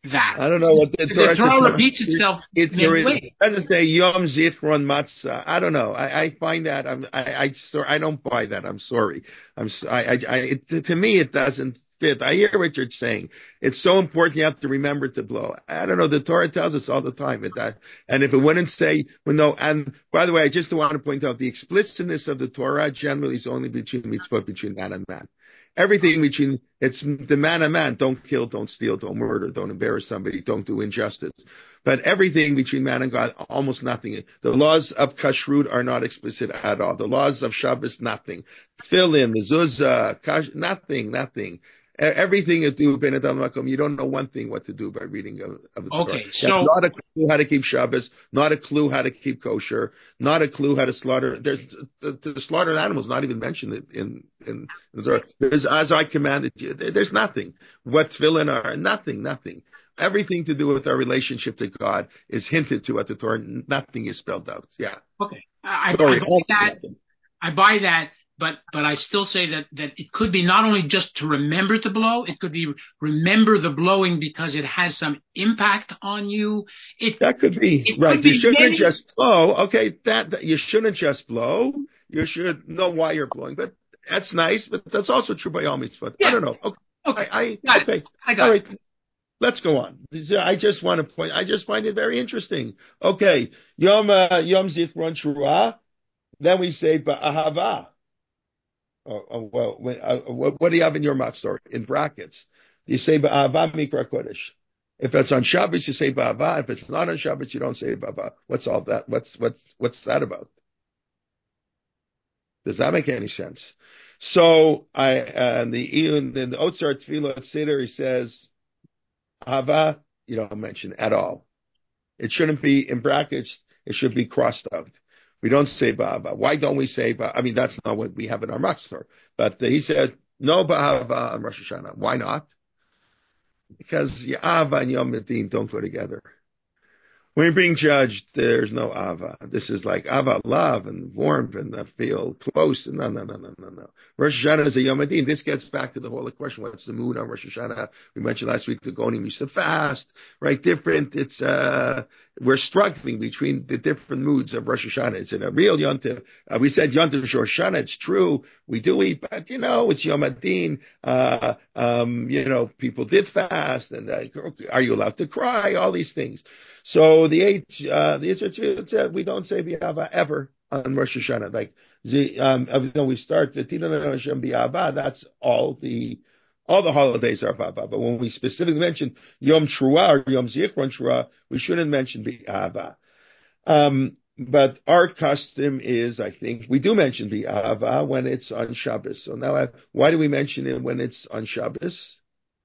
that. I don't know what the, The Torah, Torah Torah repeats itself it's many it ways. doesn't say Yom Zichron Matzah. I don't know. I, I find that I'm, I, I, so, I don't buy that. I'm sorry. I'm, I, I, I it, to me, it doesn't fit. I hear what you're saying. It's so important. You have to remember to blow. I don't know. The Torah tells us all the time it, that, and if it wouldn't say, well, no, and by the way, I just want to point out the explicitness of the Torah generally is only between mitzvot, between man and man. Everything between, it's the man and man. Don't kill, don't steal, don't murder, don't embarrass somebody, don't do injustice. But everything between man and God, almost nothing. The laws of kashrut are not explicit at all. The laws of Shabbos, nothing. Tefillin, mezuzah, kash, nothing, nothing. Everything is do ben adam makom. You don't know one thing what to do by reading of, of the Torah. Okay, so not a clue how to keep Shabbos, not a clue how to keep kosher, not a clue how to slaughter. There's the, the slaughtered animals not even mentioned in in, in the Torah. There's as I commanded you. There, there's nothing. What tefillin are? Nothing. Nothing. Everything to do with our relationship to God is hinted to at the Torah. Nothing is spelled out. Yeah. Okay, I, Sorry, I buy that. nothing. I buy that. But but I still say that, that it could be not only just to remember to blow, it could be remember the blowing because it has some impact on you. It That could be it right. could You be shouldn't many, just blow. Okay, that, that you shouldn't just blow. You should know why you're blowing. But that's nice. But that's also true by all mitzvot. yeah. I don't know. Okay, Okay, I, got I okay. it. I got All it. right. Let's go on. I just want to point. I just find it very interesting. Okay, Yom uh, Yom Zichron Shruah. Then we say Ba'ahava. Oh, oh, well, when, uh, what, what do you have in your machzor? In brackets, you say ba'ava mikra kodesh. If it's on Shabbos, you say ba'ava. If it's not on Shabbos, you don't say ba'ava. What's all that? What's what's what's that about? Does that make any sense? So I uh, and the in the Otzar Tefillah Seder he says hava. You don't mention at all. It shouldn't be in brackets. It should be crossed out. We don't say ba'ava. Why don't we say ba'ava? I mean, that's not what we have in our machzor. But uh, he said, no ba'ava on Rosh Hashanah. Why not? Because Ya'ava and Yom Adin don't go together. When you're being judged, there's no ava. This is like ava, love and warmth and I feel close. No, no, no, no, no, no. Rosh Hashanah is a Yom Adin. This gets back to the whole question. What's the mood on Rosh Hashanah? We mentioned last week the Gonim used to fast, right? Different. It's, uh, we're struggling between the different moods of Rosh Hashanah. It's in a real Yom Tov. Uh, we said Yom Tov Rosh Hashanah. It's true. We do eat, but you know, it's Yom Adin. Uh, um, you know, people did fast and uh, are you allowed to cry? All these things. So the eight, uh, the Yitzhak, we don't say B'Ava ever on Rosh Hashanah. Like, the, um, even though we start the Tinan Hashem B'Ava, that's all the, all the holidays are B'Ava. But when we specifically mention Yom Truah or Yom Zichron Truah, we shouldn't mention B'Ava. Um, but our custom is, I think, we do mention B'Ava when it's on Shabbos. So now, I, why do we mention it when it's on Shabbos?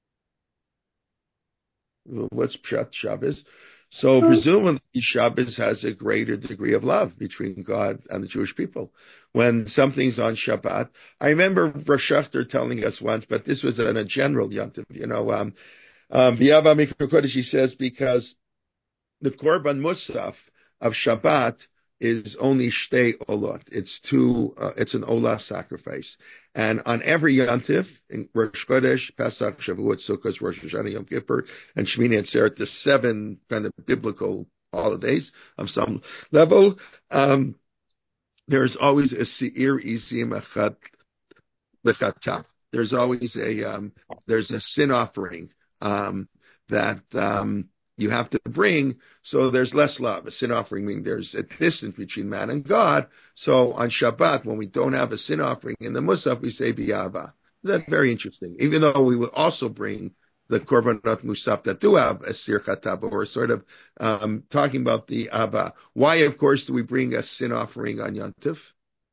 What's Pshat Shabbos? So presumably Shabbos has a greater degree of love between God and the Jewish people. When something's on Shabbat, I remember Rosh Hashanah telling us once, but this was in a general yontif, you know, um, um, B'Ava Mikra Kodesh, he says, because the Korban Musaf of Shabbat is only shtei olot. It's two, uh, it's an olah sacrifice. And on every yontif, in Rosh Chodesh, Pesach, Shavuot, Sukkot, Rosh Hashanah, Yom Kippur, and Shmini Atzeret, the seven kind of biblical holidays of some level, um, there's always a seir izim achat lechatah. There's always a, um, there's a sin offering, um, that, um, you have to bring, so there's less love. A sin offering means there's a distance between man and God. So on Shabbat, when we don't have a sin offering in the Musaf, we say B'Ava. That's very interesting. Even though we will also bring the Korbanot Musaf that do have a Sir Chatab, but we're sort of um, talking about the Ava. Why, of course, do we bring a sin offering on Yontif?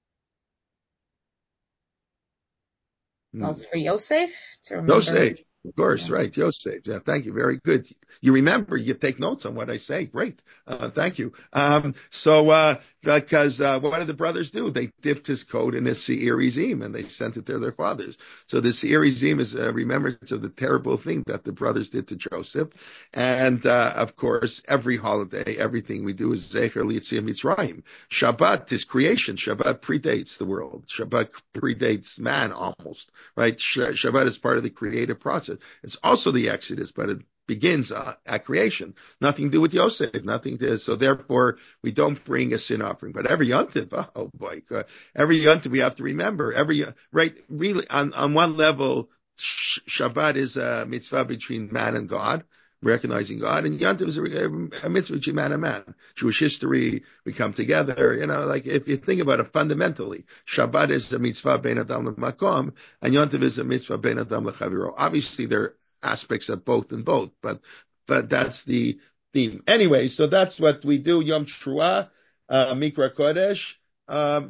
Well, it's for Yosef to remember. Yosef. Of course, Yeah. right. Yosef. Yeah, thank you. Very good. You remember, you take notes on what I say. Great. Uh, thank you. Um, so, uh, because, uh, what did the brothers do? They dipped his coat in his Seir Izim and they sent it to their fathers. So the Seir Izim is a remembrance of the terrible thing that the brothers did to Joseph. And, uh, of course, every holiday, everything we do is Zecher L'Yetziat Mitzrayim. Shabbat is creation. Shabbat predates the world. Shabbat predates man almost, right? Shabbat is part of the creative process. It's also the Exodus, but it begins uh, at creation. Nothing to do with Yosef, nothing to, so therefore we don't bring a sin offering. But every yontif, oh boy, God, every yontif we have to remember, every, right, really, on, on one level, Shabbat is a mitzvah between man and God, recognizing God, and Yontif is a, a mitzvah between man and man. Jewish history, we come together, you know, like if you think about it fundamentally, Shabbat is a mitzvah bein adam l'makom, and Yontif is a mitzvah bein adam l'chaviro. Obviously, there are aspects of both and both, but but that's the theme. Anyway, so that's what we do, Yom Teruah, uh, Mikra Kodesh, Um,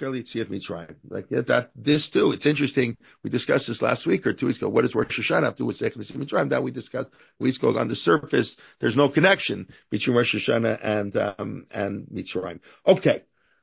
like that, this too. It's interesting. We discussed this last week or two weeks ago. What does Rosh Hashanah have to do with Zecher L'Tziat Mitzrayim? That we discussed weeks ago. On the surface, there's no connection between Rosh Hashanah and um, and Mitzrayim. Okay,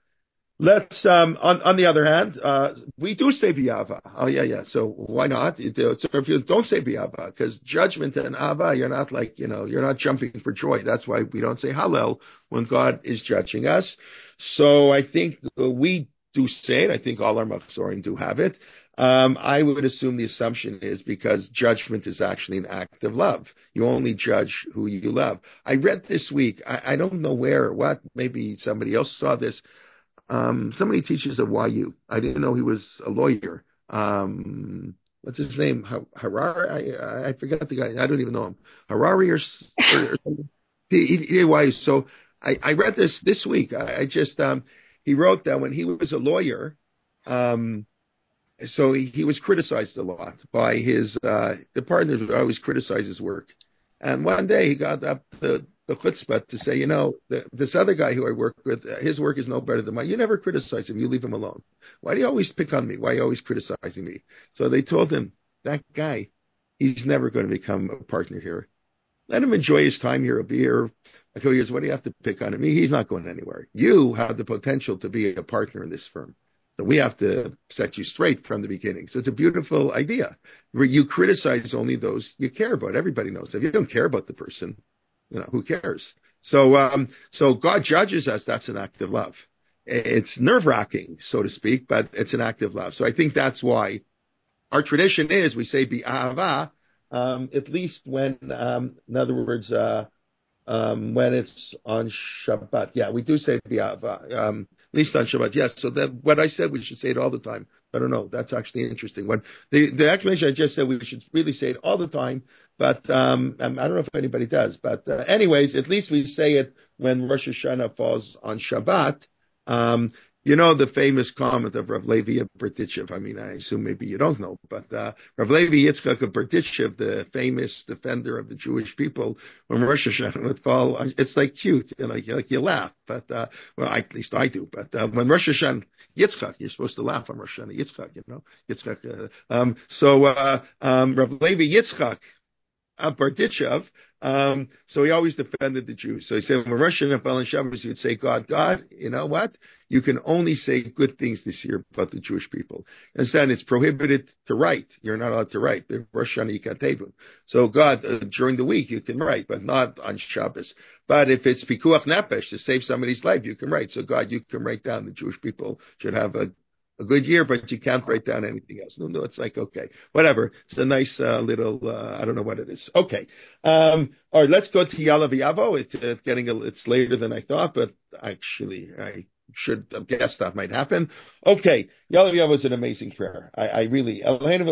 let's. Um, on on the other hand, uh, we do say B'Ava. Oh yeah, yeah. So why not? So if you don't say B'Ava, because judgment and Ava, you're not like you know, you're not jumping for joy. That's why we don't say Hallel when God is judging us. So I think we do say it. I think all our Machzorim do have it. Um, I would assume the assumption is because judgment is actually an act of love. You only judge who you love. I read this week, I, I don't know where or what, maybe somebody else saw this. Um, somebody teaches at Y U. I didn't know he was a lawyer. Um, what's his name? Harari? I, I forgot the guy. I don't even know him. Harari or, or, or something. He, he, he, so I, I read this this week. I, I just, um, he wrote that when he was a lawyer, um, so he, he was criticized a lot by his, uh, the partners would always criticize his work. And one day he got up the, the chutzpah to say, you know, the, this other guy who I work with, his work is no better than mine. You never criticize him. You leave him alone. Why do you always pick on me? Why are you always criticizing me? So they told him, that guy, he's never going to become a partner here. Let him enjoy his time here. He'll be here a couple years. What do you have to pick on him? He's not going anywhere. You have the potential to be a partner in this firm. So we have to set you straight from the beginning. So it's a beautiful idea where you criticize only those you care about. Everybody knows if you don't care about the person, you know, who cares? So, um, so God judges us. That's an act of love. It's nerve wracking, so to speak, but it's an act of love. So I think that's why our tradition is we say bi'ahava, um, at least when, um, in other words, uh, um, when it's on Shabbat. Yeah, we do say bi'ahava, um, at least on Shabbat. Yes. So that what I said, we should say it all the time. I don't know. That's actually interesting. When the, the explanation I just said, we should really say it all the time. But, um, I don't know if anybody does, but, uh, anyways, at least we say it when Rosh Hashanah falls on Shabbat. Um, you know, the famous comment of Rav Levi of Berdichev. I mean, I assume maybe you don't know, but, uh, Rav Levi Yitzchak of Berdichev, the famous defender of the Jewish people, when Rosh Hashanah would fall, it's like cute, you know, like, like you laugh, but, uh, well, I, at least I do, but, uh, when Rosh Hashanah, Yitzchak, you're supposed to laugh on Rosh Hashanah, Yitzchak, you know, Yitzchak, uh, um, so, uh, um, Rav Levi Yitzchak, Uh, Berdichev, um, so he always defended the Jews. So he said, when Rosh Hashanah fell on Shabbos, he would say, God, God, you know what? You can only say good things this year about the Jewish people. Understand? It's prohibited to write. You're not allowed to write. Rosh Hashanah Yikatevu. So God, uh, during the week, you can write, but not on Shabbos. But if it's Pikuach Nefesh, to save somebody's life, you can write. So God, you can write down the Jewish people should have a A good year, but you can't write down anything else. No, no, it's like, okay, whatever. It's a nice uh, little, uh, I don't know what it is. Okay. Um, all right, let's go to Ya'aleh V'Yavo. It's, it's getting, a, it's later than I thought, but actually I should have guessed that might happen. Okay. Ya'aleh V'Yavo is an amazing prayer. I, I really,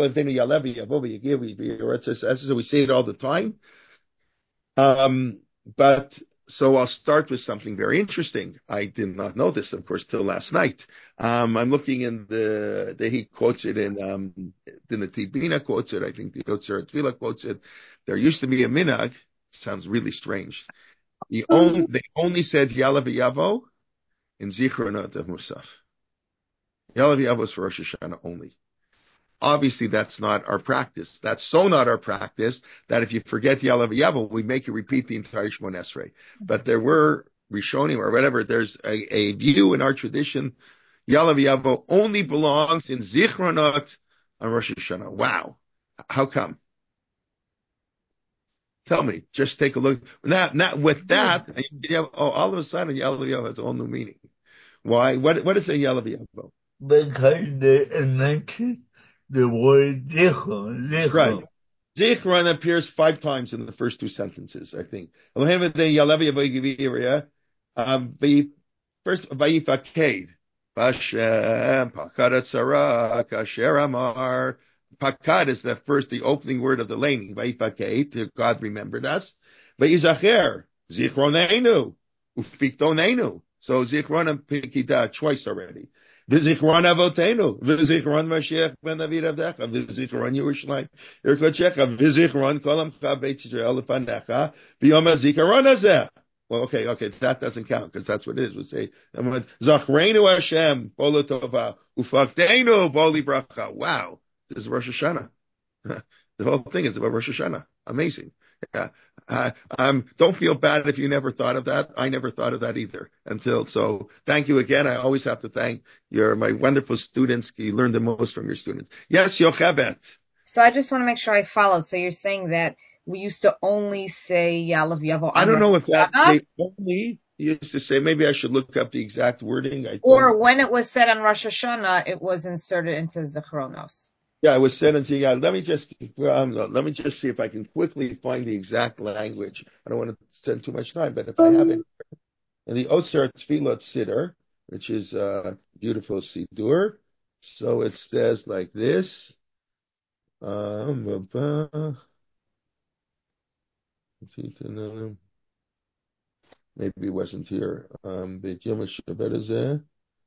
we say it all the time. Um, but So I'll start with something very interesting. I did not know this, of course, till last night. Um, I'm looking in the, the he quotes it in, um, the Tibina quotes it. I think the Yotzer Tvila quotes it. There used to be a minhag. Sounds really strange. He only, they only said Ya'aleh V'Yavo in Zichronot of Musaf. Ya'aleh V'Yavo is for Rosh Hashanah only. Obviously, that's not our practice. That's so not our practice that if you forget Ya'aleh V'Yavo, we make you repeat the entire Shemon Esrei. But there were Rishonim or whatever. There's a, a view in our tradition. Ya'aleh V'Yavo only belongs in Zichronot on Rosh Hashanah. Wow. How come? Tell me. Just take a look. Now, not with that, you have, oh, all of a sudden, Ya'aleh V'Yavo has a whole new meaning. Why? What, what is a Ya'aleh V'Yavo? Because they mentioned the word zichron, zichron. Right. Zichron appears five times in the first two sentences, I think. Um, the first, Vayifaked, Hashem, Pakad Tzara, Kasher Amar. Pakad is the first, the opening word of the laning. Vayifaked, God remembered us. Vayizacher, Zichronenu, Ufiktonenu. So Zichron and Pekidah twice already. V'zichron avotenu, v'zichron Mashiach ben David avdecha, v'zichron Yerushalayim Yerkochecha, v'zichron kol amcha beit Yisrael lefanecha, v'yom hazikaron hazeh. Well, okay, okay, that doesn't count because that's what it is. We'll say, Zachreinu Hashem, bolo tova, ufaktenu, boli bracha. Wow, this is Rosh Hashanah. The whole thing is about Rosh Hashanah. Amazing. Yeah. Uh, um, don't feel bad if you never thought of that. I never thought of that either until, so thank you again. I always have to thank your, my wonderful students. You learn the most from your students. Yes, Yochebet. So I just want to make sure I follow. So you're saying that we used to only say Ya'alav Yavo. I don't know if that, they only used to say, maybe I should look up the exact wording. I or when it was said on Rosh Hashanah, it was inserted into Zechronos. Yeah, I was said into, yeah, let me just, um, let me just see if I can quickly find the exact language. I don't want to spend too much time, but if I have it in the Otzer Tefilot Siddur, which is a beautiful Siddur, so it says like this, um, maybe it wasn't here, um, Beit Yom HaShabbat Hazeh,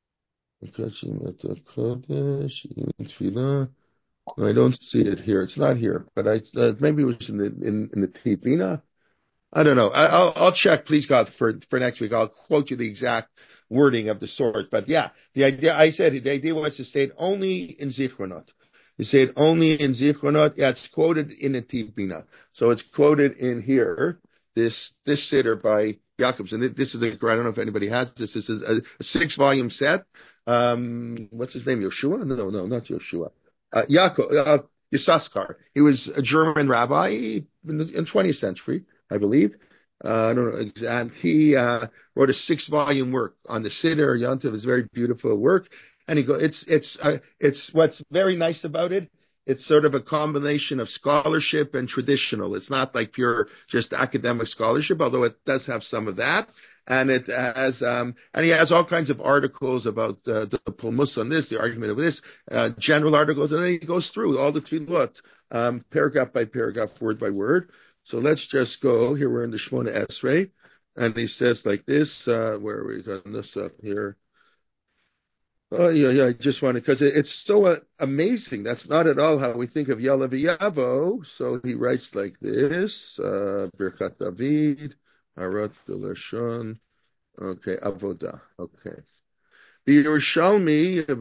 Tefillah. No, I don't see it here. It's not here, but I uh, maybe it was in the in, in the Tipina. I don't know. I, I'll I'll check, please God, for for next week. I'll quote you the exact wording of the source. But yeah, the idea I said the idea was to say it only in Zichronot. You say it only in Zichronot. Yeah, it's quoted in the Tipina, so it's quoted in here. This this siddur by Jacobs, and this is a I don't know if anybody has this. This is a, a six volume set. Um, what's his name? Yoshua? No, no, not Yoshua. Uh, Yaakov, uh, Yissaschar. He was a German rabbi in the in twentieth century, I believe. Uh, I don't know. And he uh, wrote a six-volume work on the Siddur Yontiv. It's a very beautiful work. And he go, it's it's uh, it's what's very nice about it. It's sort of a combination of scholarship and traditional. It's not like pure just academic scholarship, although it does have some of that. And it has, um, and he has all kinds of articles about uh, the pulmus on this, the argument of this, uh, general articles, and then he goes through all the tefillot, um, paragraph by paragraph, word by word. So let's just go here. We're in the Shmona Esrei, and he says like this. Uh, where are we got this up here? Oh yeah, yeah. I just wanted because it, it's so uh, amazing. That's not at all how we think of Ya'alav Yavo. So he writes like this: uh, Birkat David. Harat Lashon. Okay, Avodah. Okay. B'Yerushalmi,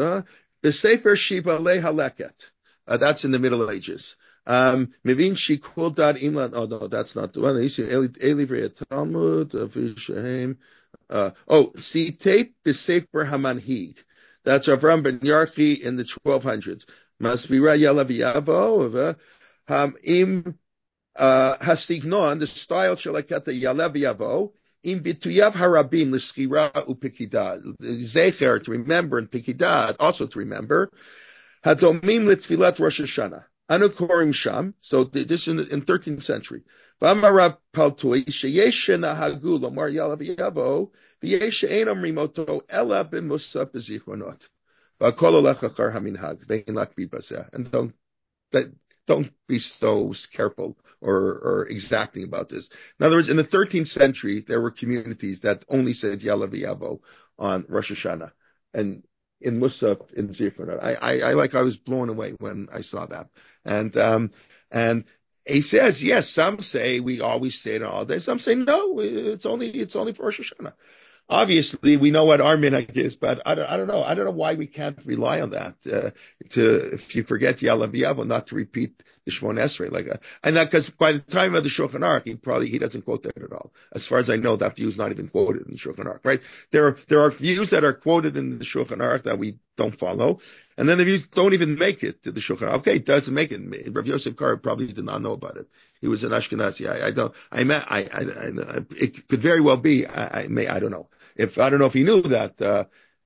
B'Sefer Shibalei Haleket. Uh, that's in the Middle Ages. Um, Mivin Shikul Dad Imlan. Oh no, that's not the one. Eli Talmud of Ishaim. Uh, oh, Sitate B'Sefer Hamanhig. That's Avram Ben Yarchi in the twelve hundreds. Masvira Ya'alav Yavo. Um, Im. Uh, Hasignon, the style shalakata Ya'alav Yavo, im bituyav harabim l'schira u'pikidad, zecher to remember and pikidad also to remember, hadomim l'tfilat Rosh Hashanah, anu korim sham. So this in in thirteenth century. V'amarav paltoi sheyesh nahagu lomar Ya'alav Yavo v'yesh einam rimoto ela b'musa b'zichronot v'akol olech achar haminhag ve'in lak b'bazeh. And don't that. Don't be so careful or, or exacting about this. In other words, in the thirteenth century, there were communities that only said Ya'alav Yavo on Rosh Hashanah. And in Musaf, in Zichronot, I, I, I like, I was blown away when I saw that. And, um, and he says, yes, some say we always say it all day. Some say, no, it's only, it's only for Rosh Hashanah. Obviously, we know what our minhag is, but I don't, I don't know. I don't know why we can't rely on that uh, to, if you forget Ya'alav Yavo, not to repeat the Shmona Esrei like that. And that because by the time of the Shulchan Aruch, he probably he doesn't quote that at all. As far as I know, that view is not even quoted in the Shulchan Aruch, right? There are there are views that are quoted in the Shulchan Aruch that we don't follow, and then the views don't even make it to the Shulchan Aruch. Okay, it doesn't make it. Rav Yosef Karo probably did not know about it. He was an Ashkenazi. I, I don't. I met. I, I, I. It could very well be. I, I may. I don't know. If I don't know if he knew that. Uh,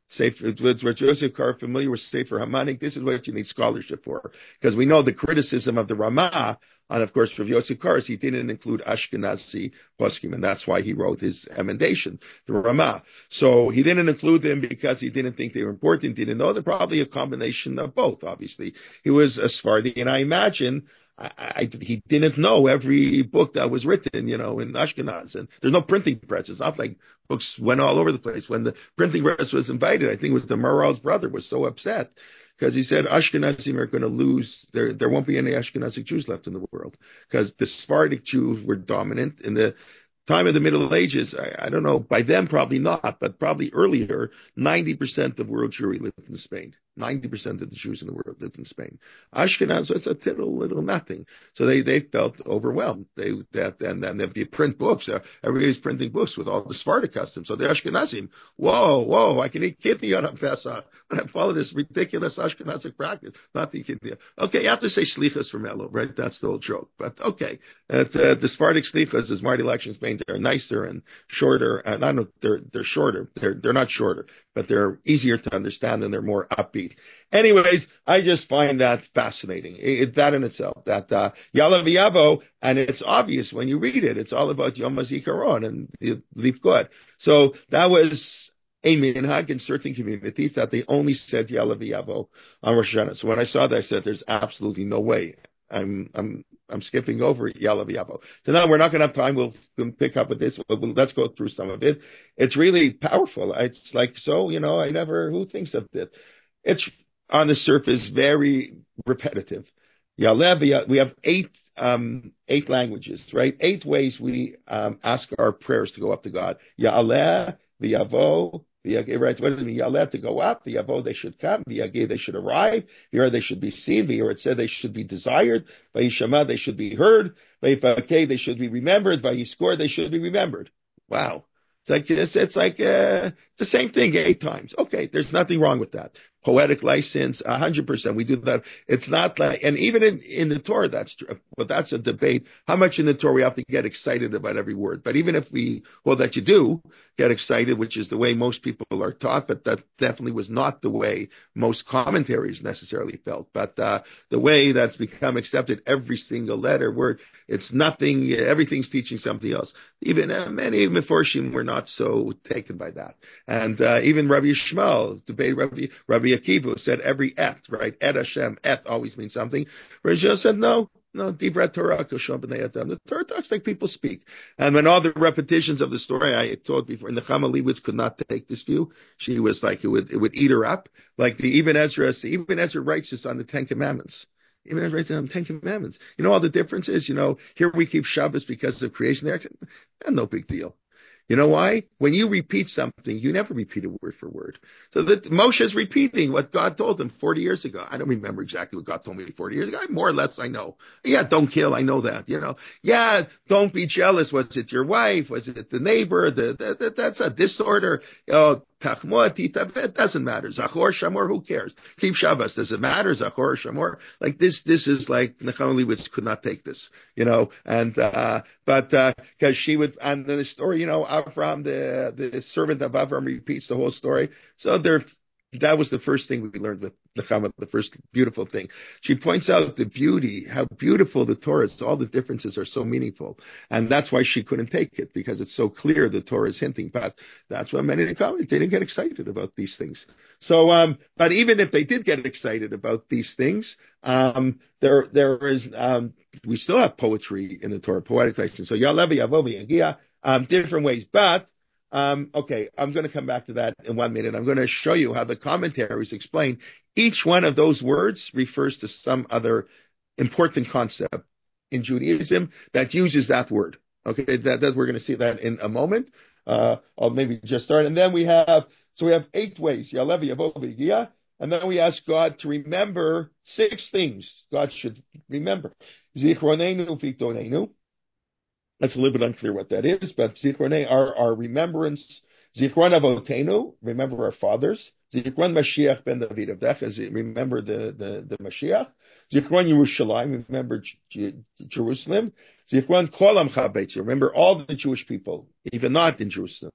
Sefer, with Joseph Carr familiar with Sefer Hamanik, this is what you need scholarship for. Because we know the criticism of the Ramah, and of course, Rav Yosef Kar, he didn't include Ashkenazi poskim, and that's why he wrote his emendation, the Ramah. So he didn't include them because he didn't think they were important, didn't know. They're probably a combination of both, obviously. He was a Sephardi, and I imagine I, I, he didn't know every book that was written, you know, in Ashkenaz. And there's no printing press. It's not like books went all over the place. When the printing press was invited, I think it was the Maharal's brother was so upset because he said Ashkenazim are going to lose. There, there won't be any Ashkenazic Jews left in the world because the Sephardic Jews were dominant in the time of the Middle Ages. I, I don't know. By then, probably not, but probably earlier, ninety percent of world Jewry lived in Spain. ninety percent of the Jews in the world lived in Spain. Ashkenaz was a little, little nothing. So they, they felt overwhelmed. They, that, and then if you print books, uh, everybody's printing books with all the Sephardic customs. So the Ashkenazim, whoa, whoa, I can eat kidney on Pesach, but I follow this ridiculous Ashkenazic practice. Not the kidney. Okay, you have to say slichas from Elo, right? That's the old joke. But okay. At, uh, the Sephardic slichas, as Marty Lach explained, they're nicer and shorter. And I know they're, they're shorter. They're, they're not shorter, but they're easier to understand and they're more upbeat. Anyways, I just find that fascinating. It, it, that in itself, that uh, Ya'aleh V'yavo, and it's obvious when you read it. It's all about Yom HaZikaron and the Lifkot. So that was a minhag in certain communities that they only said Ya'aleh V'yavo on Rosh Hashanah. So when I saw that, I said, "There's absolutely no way. I'm I'm I'm skipping over Ya'aleh V'yavo." So now we're not going to have time. We'll, we'll pick up with this. We'll, we'll, let's go through some of it. It's really powerful. It's like so, you know. I never. Who thinks of it? It's on the surface very repetitive. Ya'aleh, we have eight um, eight languages, right? Eight ways we um, ask our prayers to go up to God. Ya'aleh, V'yavo, V'yageh, right? What does it mean? Ya'aleh, to go up. V'yavo, they should come. V'yageh, they should arrive. V'yireh, they should be seen. V'yireh, it said they should be desired. V'yishama, they should be heard. V'yifakeh, they should be remembered. V'yiskor, they should be remembered. Wow. It's like, it's, it's like, uh, it's the same thing eight times. Okay. There's nothing wrong with that. Poetic license, a hundred percent. We do that. It's not like, and even in, in the Torah, that's true, but that's a debate. How much in the Torah we have to get excited about every word. But even if we, well, that you do get excited, which is the way most people are taught, but that definitely was not the way most commentaries necessarily felt. But, uh, the way that's become accepted, every single letter, word, it's nothing, everything's teaching something else. Even uh, many Meforshim were not so taken by that. And, uh, even Rabbi Yishmael, debate Rabbi, Rabbi Akiva said every et, right? Et Hashem, et always means something. Rabbi said, no, no, Dibrat Torah, Koshon B'nei Adam. The Torah talks like people speak. And when all the repetitions of the story I told before, and the Chama Leibowitz could not take this view. She was like, it would, it would eat her up. Like the Ibn Ezra, Ibn Ezra writes this on the Ten Commandments. Even as writes down Ten Commandments. You know all the differences? You know, here we keep Shabbos because of creation. There, no big deal. You know why? When you repeat something, you never repeat it word for word. So that Moshe is repeating what God told him forty years ago. I don't remember exactly what God told me forty years ago. More or less, I know. Yeah, don't kill. I know that. You know. Yeah, don't be jealous. Was it your wife? Was it the neighbor? The, the, the that's a disorder. Oh, Tachmot, it doesn't matter. Zachor, Shamor, who cares? Keep Shabbos. Does it matter? Zachor, Shamor. Like this, this is like Nechama Leibowitz could not take this, you know. And uh but uh because she would, and the story, you know, Avram, the the servant of Avram, repeats the whole story. So there. That was the first thing we learned with Nechama, the first beautiful thing. She points out the beauty, how beautiful the Torah is. All the differences are so meaningful. And that's why she couldn't take it, because it's so clear the Torah is hinting. But that's why many Nechamas, they didn't get excited about these things. So, um, but even if they did get excited about these things, um, there, there is, um, we still have poetry in the Torah, poetic license. So, Ya'aleh V'yavo V'yagia, um, different ways. But, Um, okay, I'm going to come back to that in one minute. I'm going to show you how the commentaries explain each one of those words refers to some other important concept in Judaism that uses that word. Okay, that, that we're going to see that in a moment. Uh, I'll maybe just start. And then we have, so we have eight ways. Ya'aleh V'yavo V'yagia. And then we ask God to remember six things God should remember. Zichronenu V'ikdonenu. That's a little bit unclear what that is, but Zichronei, our, our remembrance, Zichron Avotenu, remember our fathers. Zichron Mashiach ben David Avdech, remember the, the, the Mashiach. Zichron Yerushalayim, remember J- Jerusalem. Zichron Kol Amcha Beitz, remember all the Jewish people, even not in Jerusalem.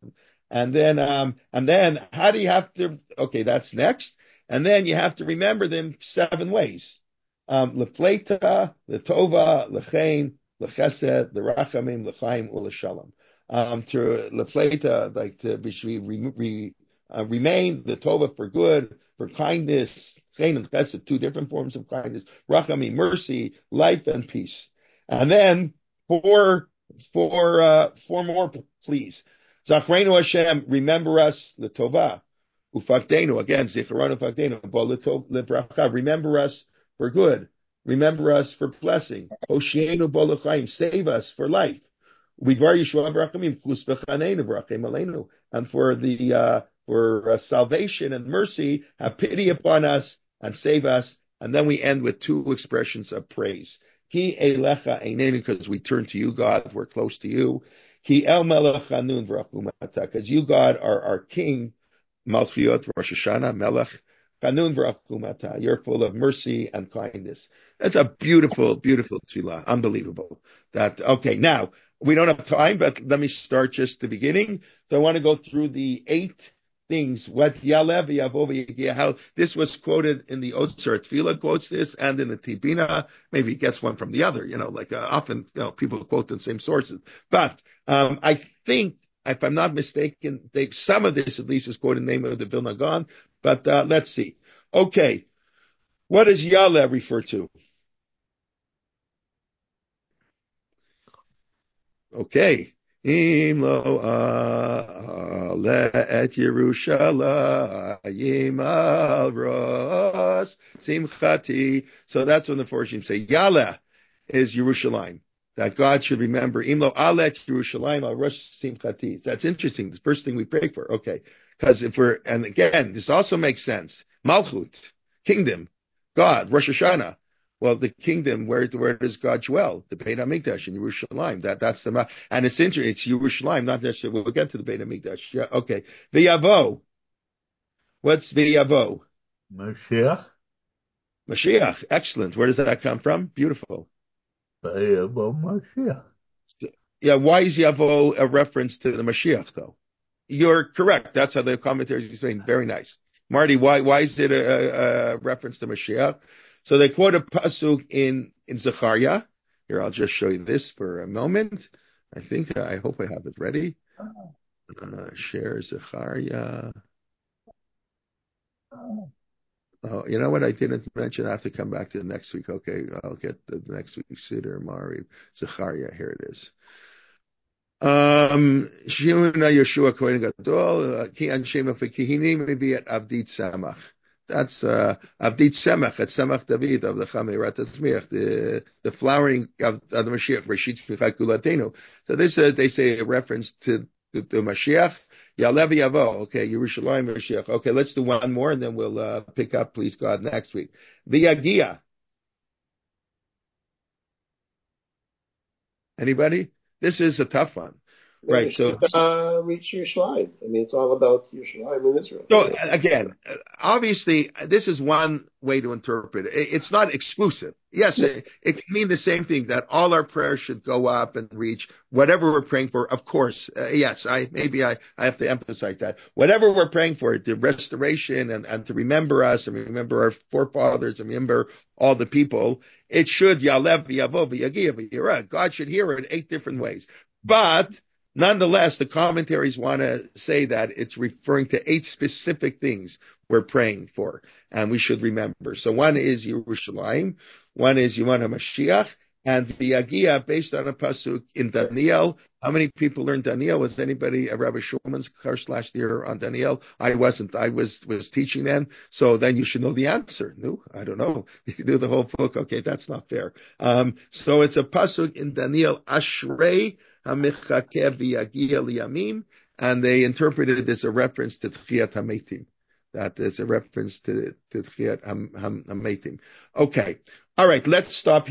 And then, um, and then how do you have to, okay, that's next. And then you have to remember them seven ways. Um, Lefleta, Letova, Lechain, Lechesed, Lerachamim, Lechaim, Uleshalom. Um, to Lefleta, like to be, re, re, uh, remain, the Tova for good, for kindness, Chain and Chesed, two different forms of kindness, Rachamim, mercy, life, and peace. And then four, four, uh, four more, please. Zachrenu Hashem, remember us, Letova. Ufaktenu, again, Zicharanu Ufaktenu, Lebracha, remember us for good. Remember us for blessing. Hoshienu Bolachayim, save us for life. Uvidvar Yeshua Barachamim, Klus V'chanenu Barachem Aleinu. And for the, uh, for uh, salvation and mercy, have pity upon us and save us. And then we end with two expressions of praise. Ki Elecha Einenu, because we turn to you, God, we're close to you. Ki El Melech Hanun V'rachumata, because you, God, are our King. Malchiot, Rosh Hashanah, Melech, Chanun V'rachumata. You're full of mercy and kindness. That's a beautiful, beautiful tefillah. Unbelievable. That, okay, now, we don't have time, but let me start just the beginning. So I want to go through the eight things. What Yalev Yavov, how this was quoted in the Otzar Tefillah quotes this, and in the Tibina, maybe he gets one from the other, you know, like uh, often, you know, people quote the same sources. But um, I think, if I'm not mistaken, they, some of this at least is quoted in the name of the Vilna Gaon, but uh, let's see. Okay, what does Yaleh refer to? Okay. Im lo ale et Yerushalayim al ros simchati. So that's when the Forshim say Yaleh is Yerushalayim. That God should remember. Im lo ale et Yerushalayim al ros simchati. That's interesting. The first thing we pray for. Okay. Because if we're, and again, this also makes sense. Malchut, kingdom, God, Rosh Hashanah. Well, the kingdom, where, where does God dwell? The Beit HaMikdash in Yerushalayim. That, that's the, and it's interesting. It's Yerushalayim, not necessarily, we'll get to the Beit HaMikdash. Yeah, okay. V'yavo. What's V'yavo? Mashiach. Mashiach. Excellent. Where does that come from? Beautiful. V'yavo Mashiach. Yeah, why is Yavo a reference to the Mashiach, though? You're correct. That's how the commentaries are saying. Very nice. Marty, why, why is it a, a reference to Mashiach? So they quote a pasuk in, in Zechariah. Here, I'll just show you this for a moment. I think, I hope I have it ready. Uh, share Zechariah. Oh, you know what? I didn't mention. I have to come back to the next week. Okay, I'll get the next week's Siddur, Mari, Zechariah. Here it is. Um, Shimona Yeshua Kohen Gadol, Ki Anshem Kihini, maybe at Avdit Samach. That's uh, Avdit Semach at Samach David of the Chameirat Tzmiach, the the flowering of, of the Mashiach, Reshit Tzmicha Kulatenu. So this uh, they say a reference to the, the Mashiach. Yalev Yavo. Okay, Yerushalayim Mashiach. Okay, let's do one more and then we'll uh, pick up, please God, next week. V'yagia. Anybody? This is a tough one. Right, so uh, reach Yerushalayim. I mean, it's all about Yerushalayim in Israel. So again, obviously, this is one way to interpret it. It's not exclusive. Yes, it, it can mean the same thing, that all our prayers should go up and reach whatever we're praying for. Of course, uh, yes, I maybe I, I have to emphasize that. Whatever we're praying for, the restoration and, and to remember us and remember our forefathers and remember all the people, it should Yalev Yavo V'Yagia V'Yirah. God should hear it eight different ways. But nonetheless, the commentaries want to say that it's referring to eight specific things we're praying for, and we should remember. So one is Yerushalayim, one is Yemana Mashiach, and V'yagia, based on a pasuk in Daniel. How many people learned Daniel? Was anybody a Rabbi Schulman's course last year on Daniel? I wasn't. I was was teaching then. So then you should know the answer. No, I don't know. You do the whole book. Okay, that's not fair. Um, so it's a pasuk in Daniel, Ashrei HaMechakev V'yagia Liyamim, and they interpreted it as a reference to Tchiyat HaMeitim. That is a reference to, to Tchiyat HaMeitim. Okay. All right. Let's stop here.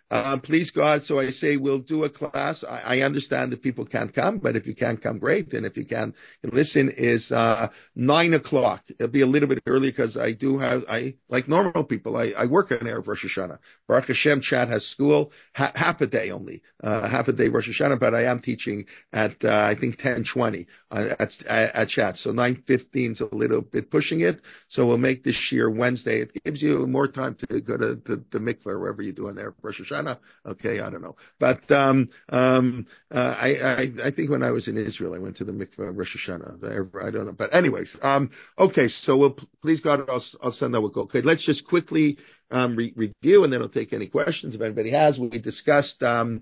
Uh, please God. So I say we'll do a class. I, I understand that people can't come, but if you can come, great. And if you can listen, is uh, nine o'clock. It'll be a little bit early because I do have, I like normal people. I, I work on Erev Rosh Hashanah. Baruch Hashem, Chad has school ha- half a day only, uh, half a day Rosh Hashanah. But I am teaching at uh, I think ten twenty uh, at at Chad. So nine fifteen is a little bit pushing it. So we'll make this year Wednesday. It gives you more time to go to the, the mikveh or wherever you do on there Rosh Hashanah. Okay, I don't know, but um, um, uh, I, I I think when I was in Israel, I went to the mikveh Rosh Hashanah. I don't know, but anyways, um, okay. So we'll please God, I'll I'll send that. We'll go. Okay, let's just quickly um re- review, and then I'll take any questions if anybody has. We discussed um.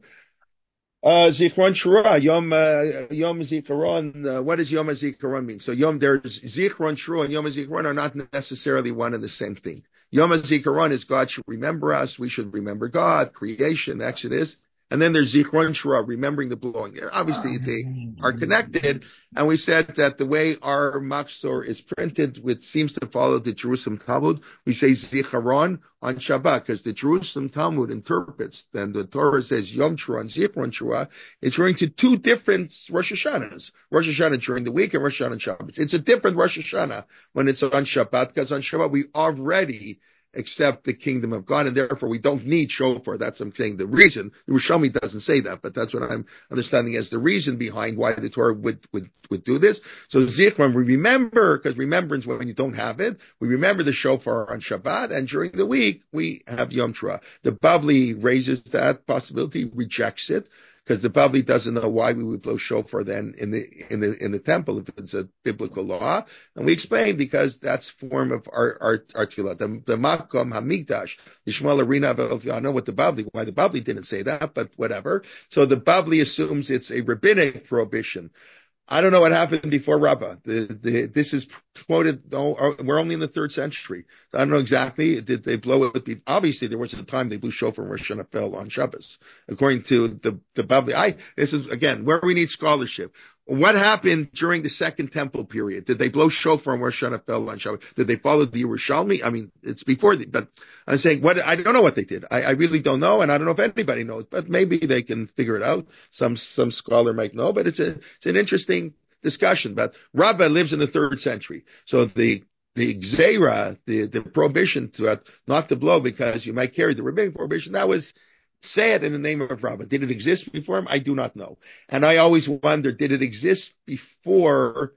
Uh, Zikaron Shura, Yom, uh, Yom Zikaron, uh, what does Yom Zikaron mean? So Yom, there's Zikaron Shura and Yom Zikaron are not necessarily one and the same thing. Yom Zikaron is God should remember us, we should remember God, creation, Exodus. And then there's Zikaron Shura, remembering the blowing. Obviously, they are connected. And we said that the way our Machzor is printed, which seems to follow the Jerusalem Talmud, we say Zikaron on Shabbat, because the Jerusalem Talmud interprets, then the Torah says Yom Shura and Zikaron Shura, it's referring to two different Rosh Hashanahs. Rosh Hashanah during the week and Rosh Hashanah on Shabbat. It's a different Rosh Hashanah when it's on Shabbat, because on Shabbat we already accept the kingdom of God, and therefore we don't need shofar. That's what I'm saying. The reason, the Yerushalmi doesn't say that, but that's what I'm understanding as the reason behind why the Torah would, would, would do this. So Zikron, we remember, because remembrance when you don't have it, we remember the shofar on Shabbat, and during the week, we have Yom Teruah. The Bavli raises that possibility, rejects it, because the Bavli doesn't know why we would blow shofar then in the in the in the temple if it's a biblical law, and we explain because that's form of our our, our tefillah. The, the makom hamikdash, the Shmuel arena of I know what the Bavli why the Bavli didn't say that, but whatever. So the Bavli assumes it's a rabbinic prohibition. I don't know what happened before Rabbah. The, the, this is quoted, oh, we're only in the third century. I don't know exactly. Did they blow it? Obviously, there was a time they blew shofar and Rosh Hashanah fell on Shabbos. According to the, the Bavli. I, this is, again, where we need scholarship. What happened during the Second Temple period? Did they blow shofar and Rosh Hashanah fell on Shabbos? Did they follow the Yerushalmi? I mean, it's before the, but I'm saying what, I don't know what they did. I, I really don't know, and I don't know if anybody knows, but maybe they can figure it out. Some, some scholar might know, but it's a, it's an interesting discussion. But Rabbah lives in the third century. So the, the Gzeira, the, the prohibition to not to blow because you might carry the rabbinic prohibition, that was said in the name of Rabbah. Did it exist before him? I do not know. And I always wonder, did it exist before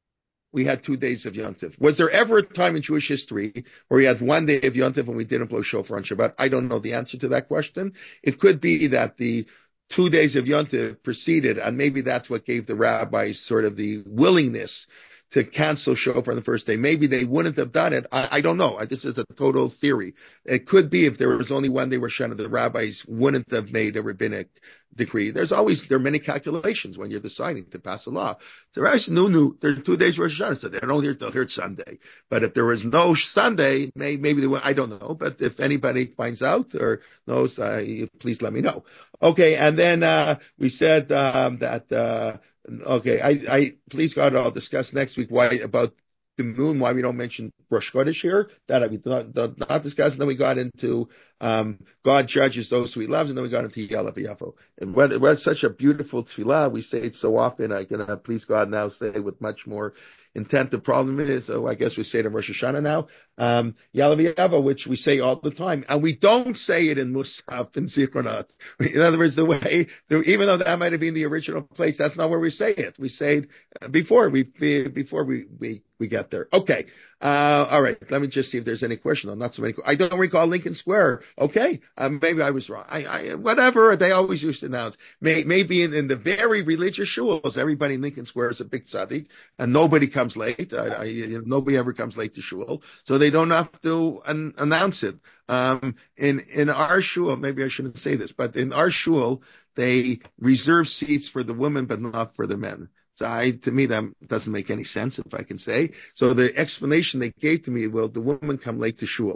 we had two days of Yom Tov? Was there ever a time in Jewish history where we had one day of Yom Tov and we didn't blow shofar on Shabbat? I don't know the answer to that question. It could be that the two days of Yom Tov preceded, and maybe that's what gave the rabbis sort of the willingness to cancel shofar on the first day. Maybe they wouldn't have done it. I, I don't know. This is a total theory. It could be if there was only one day Rosh Hashanah, the rabbis wouldn't have made a rabbinic decree. There's always, there are many calculations when you're deciding to pass a law. So actually, no, no, there are two days Rosh Hashanah, so they don't hear, they'll hear it Sunday. But if there was no Sunday, may, maybe they would, I don't know. But if anybody finds out or knows, uh, please let me know. Okay. And then, uh, we said, um, that, uh, Okay, I, I, please God, I'll discuss next week why about the moon, why we don't mention Rosh Chodesh here. That we not, not discuss. And then we got into um, God judges those who He loves, and then we got into Yalav Yafo. And what, what such a beautiful tefillah. We say it so often. I can uh, please God now say it with much more intent. The problem is, so I guess we say it in Rosh Hashanah now, um, Yalav Yafo, which we say all the time, and we don't say it in Musaf and Zikronot. In other words, the way, the, even though that might have been the original place, that's not where we say it. We say it before we before we we we get there. Okay. Uh, all right. Let me just see if there's any question. Not so many. I don't recall Lincoln Square. Okay. Um, maybe I was wrong. I, I, whatever. They always used to announce. May, maybe in, in the very religious shuls, everybody in Lincoln Square is a big tzaddik and nobody comes late. I, I, you know, nobody ever comes late to shul. So they don't have to an, announce it. Um, in, in our shul, maybe I shouldn't say this, but in our shul, they reserve seats for the women, but not for the men. So I, to me, that doesn't make any sense, if I can say. So the explanation they gave to me, well, the women come late to shul,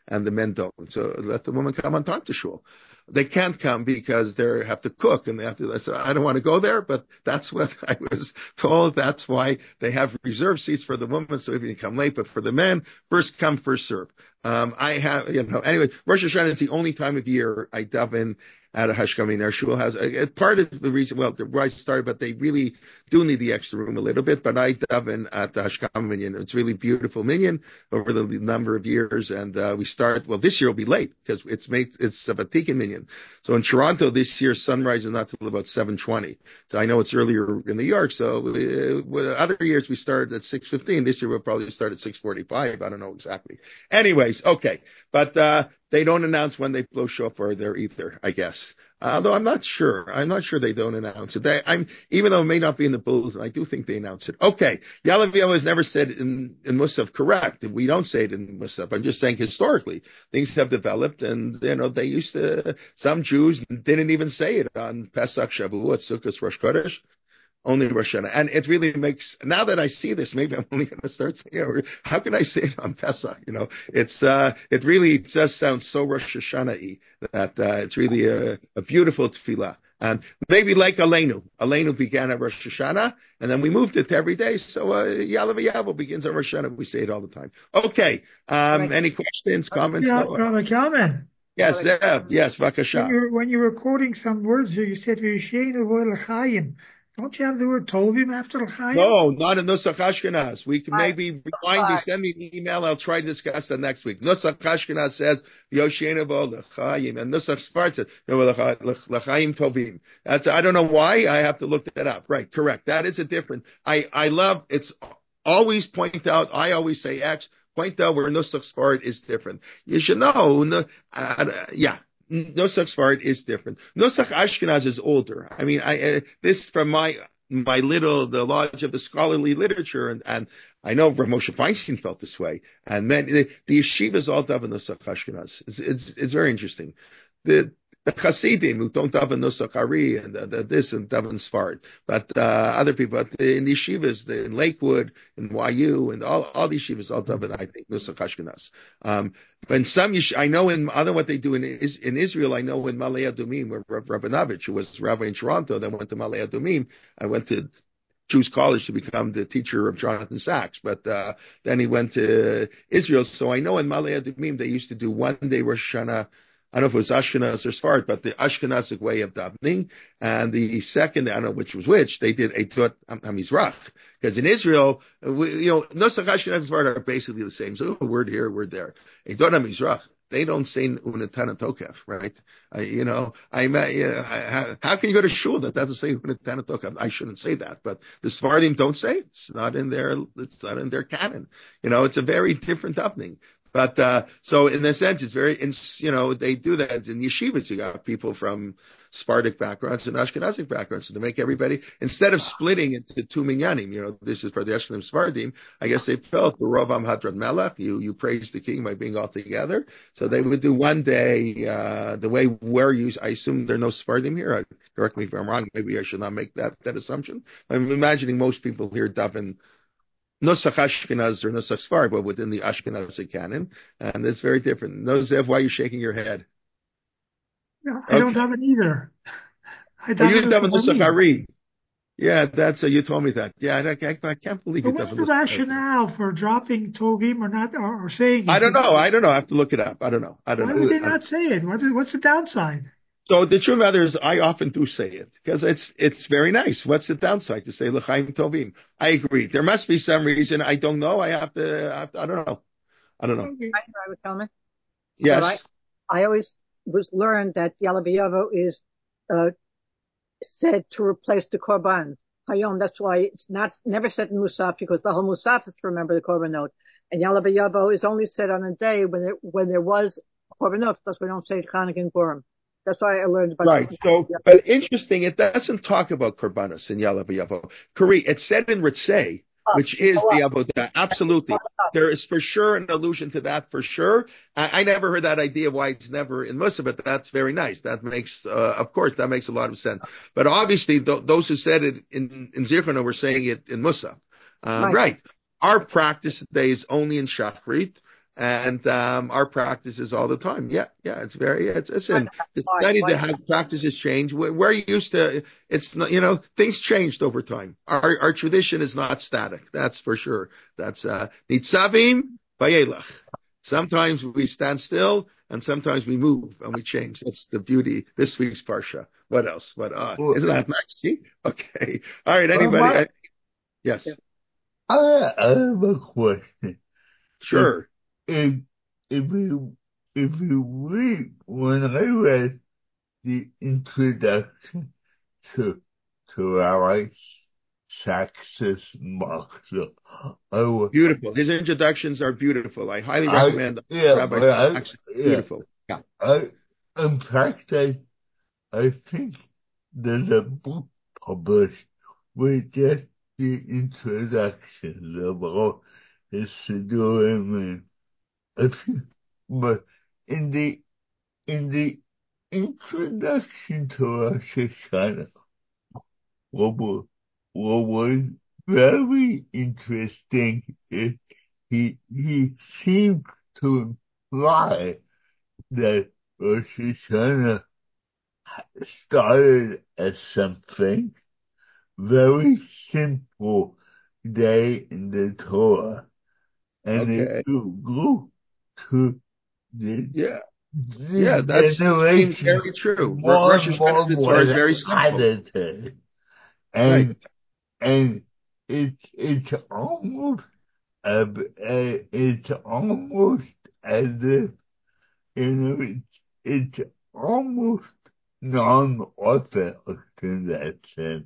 and the men don't. So let the women come on time to shul. They can't come because they have to cook and they have to, so I don't want to go there, but that's what I was told. That's why they have reserved seats for the women. So if you come late, but for the men, first come, first serve. Um, I have, you know, anyway, Rosh Hashanah is the only time of year I daven at a Hashkamin. Our shul has a, a part of the reason, well, where I started, but they really do need the extra room a little bit. But I daven at the Hashkamin minyan. It's really beautiful minyan over the number of years. And, uh, we start, well, this year will be late because it's made, it's a Vatican minyan. So in Toronto this year, sunrise is not till about seven twenty. So I know it's earlier in New York. So uh, other years we started at six fifteen. This year we'll probably start at six forty-five. I don't know exactly. Anyways, okay. But, uh, they don't announce when they blow shofar there either, I guess. Although I'm not sure. I'm not sure they don't announce it. They, I'm, even though it may not be in the bulletin, I do think they announce it. Okay. Ya'aleh V'yavo is never said in, in Musaf, correct. We don't say it in Musaf. I'm just saying historically, things have developed and, you know, they used to, some Jews didn't even say it on Pesach, Shavuot, Sukkot, Rosh Chodesh. Only Rosh Hashanah. And it really makes, now that I see this, maybe I'm only going to start saying, you know, how can I say it on Pesach? You know, it's, uh, it really does sound so Rosh Hashanah-y that, uh, it's really a, a beautiful tefillah. And maybe like Aleinu. Aleinu began at Rosh Hashanah, and then we moved it to every day. So, uh, Ya'aleh V'yavo begins at Rosh Hashanah. We say it all the time. Okay. Um, right. Any questions, comments? Yeah, no? uh, comment. Yes, Zev. Yes, Vakasha. When you were, when you were quoting some words here, you said, V'yisheinu l'chaim. Don't you have the word Tovim after L'chaim? No, not in Nusach Ashkenaz. We can maybe rewind me, send me an email. I'll try to discuss that next week. Nusach Ashkenaz says, Yoshenavo L'chaim. And Nusach Sfard says, L'chaim Tovim. That's, I don't know why. I have to look that up. Right, correct. That is a different. I, I love, it's always point out, I always say X, point out where Nusach Sfard is different. You should know, uh, yeah. Nusach Sfard is different. Nusach Ashkenaz is older. I mean, I, uh, this from my, my little, the Lodge of the Scholarly Literature, and, and I know Rav Moshe Feinstein felt this way, and man, the, the yeshivas all daven Nusach Ashkenaz. It's, it's, it's very interesting. The, the Hasidim who don't daven Nusach Ari and the, the, this and daven Sfard, but uh, other people, but in the yeshivas, the, in Lakewood, in Y U, and all all the yeshivas all daven, I think, Nusach Ashkenaz. Um, but in some, yesh- I know in I don't know what they do in in Israel. I know in Malei Adumim, where Rav Rabinovich, who was rabbi in Toronto, then went to Malei Adumim. I went to Jews College to become the teacher of Jonathan Sachs, but uh, then he went to Israel. So I know in Malei Adumim they used to do one day Rosh Hashanah. I don't know if it was Ashkenaz or Sfard, but the Ashkenazic way of davening, and the second, I don't know which was which, they did Eitot HaMizrach. Because in Israel, we, you know, Nusach Ashkenaz and Sfard are basically the same. So a word here, a word there. Eitot HaMizrach. They don't say Unetana Tokef, right? Uh, you know, I, you know, how, how can you go to shul that doesn't say Unetana Tokef? I shouldn't say that, but the Sephardim don't say it. It's not in their, it's not in their canon. You know, it's a very different davening. But, uh, so in a sense, it's very, you know, they do that in yeshivas. You got people from Sephardic backgrounds and Ashkenazic backgrounds. So to make everybody, instead of splitting into two minyanim, you know, this is for the Ashkenazim Sephardim, I guess they felt the Rovam Hadrat Melech, you, you praise the king by being all together. So they would do one day, uh, the way where you, I assume there are no Sephardim here. Correct me if I'm wrong. Maybe I should not make that, that assumption. I'm imagining most people here daven Nusach Ashkenaz or Nusach Sfard, but within the Ashkenazic canon, and it's very different. No, Zev, why are you shaking your head? No, I okay. don't have it either. I oh, you have a Nusach Ari. Yeah, that's uh, you told me that. Yeah, I, I, I can't believe but you. What's the rationale for dropping Tovim or not, or, or saying it? I don't know. I don't know. I have to look it up. I don't know. I don't why know. Why would they not say it? What is, what's the downside? So the true matter is, I often do say it because it's it's very nice. What's the downside to say L'chaim Tovim? I agree. There must be some reason. I don't know. I have to. I, have to, I don't know. I don't know. I, I would comment. Yes. I, I always was learned that Ya'aleh V'yavo is uh, said to replace the korban. Hayom. That's why it's not never said in Musaf, because the whole Musaf is to remember the korbanot, and Ya'aleh V'yavo is only said on a day when there when there was korbanot. That's why we don't say Chanukah and Purim. That's why I learned about right. that. So, but interesting, it doesn't talk about korbanos in Ya'aleh V'yavo. Kari, it's said in Ritzei, which is the avodah. Absolutely, there is for sure an allusion to that for sure. I, I never heard that idea why it's never in Musaf, but that's very nice. That makes, uh, of course, that makes a lot of sense. But obviously, th- those who said it in in Zichrono were saying it in Musaf. Uh, right. right. Our practice today is only in Shachrit. And um, our practices all the time. Yeah, yeah, it's very, it's, listen, the study to have practices change. We're used to, it's not, you know, things changed over time. Our our tradition is not static. That's for sure. That's, uh, Nitzavim Vayelach. Sometimes we stand still and sometimes we move and we change. That's the beauty. This week's Parsha. What else? What, uh, isn't that nice? Okay. All right. Anybody? Well, my, I, yes. I, I have a question. Sure. If, if you, if you read, when I read the introduction to, to Rabbi Sax's Machzor, I was, beautiful. His introductions are beautiful. I highly I, recommend yeah, Rabbi I, Sachs. yeah, Beautiful. Yeah. I, in fact, I, I think there's a book published with just the introductions of all his Siddurim, and I think, but in the in the introduction to Rosh Hashanah, what was, what was very interesting is he he seemed to imply that Rosh Hashanah started as something very simple day in the Torah, and Okay. it grew to the, Yeah. the Yeah, that's seems generation very true. more Rosh and more Hashanah, and the more Torah is very simple. edited, Right. and and it it's almost a, a, it's almost as if, you know, it's, it's almost non-orthodox in that sense,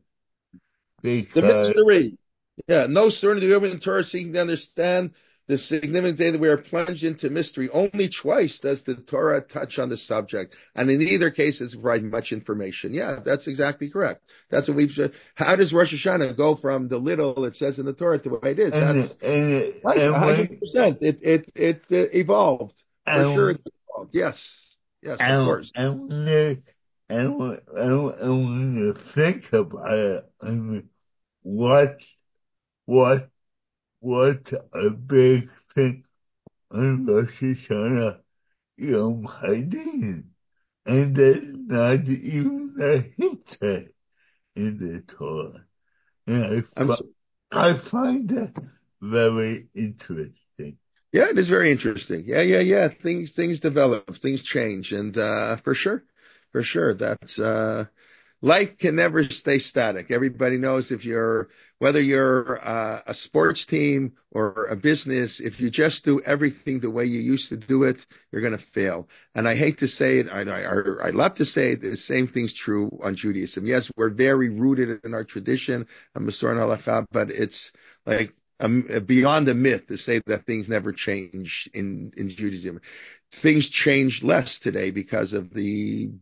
The because mystery. Yeah, no certainty of in Torah seeking to understand the significant day that we are plunged into mystery. Only twice does the Torah touch on the subject, and in either case, it's provide much information. Yeah, that's exactly correct. That's what we've. How does Rosh Hashanah go from the little it says in the Torah to what it is? and That's and right, and a hundred when percent. It it it uh, evolved for sure. and It evolved. Yes, yes, of and course. and when you, and when, and when you think about it, I mean, what what what a big thing on Rosh Hashanah Yom Hadin, and there's not even a hint in the Torah, and I I'm fi- I find that very interesting. Yeah, it is very interesting. Yeah, yeah, yeah. Things things develop, things change, and uh, for sure, for sure, that's uh, life can never stay static. Everybody knows if you're whether you're uh, a sports team or a business, if you just do everything the way you used to do it, you're going to fail. And I hate to say it, I, I I love to say it. The same thing's true on Judaism. Yes, we're very rooted in our tradition, and Masorah and Halakha, but it's like um, beyond a myth to say that things never change in, in Judaism. Things change less today because of the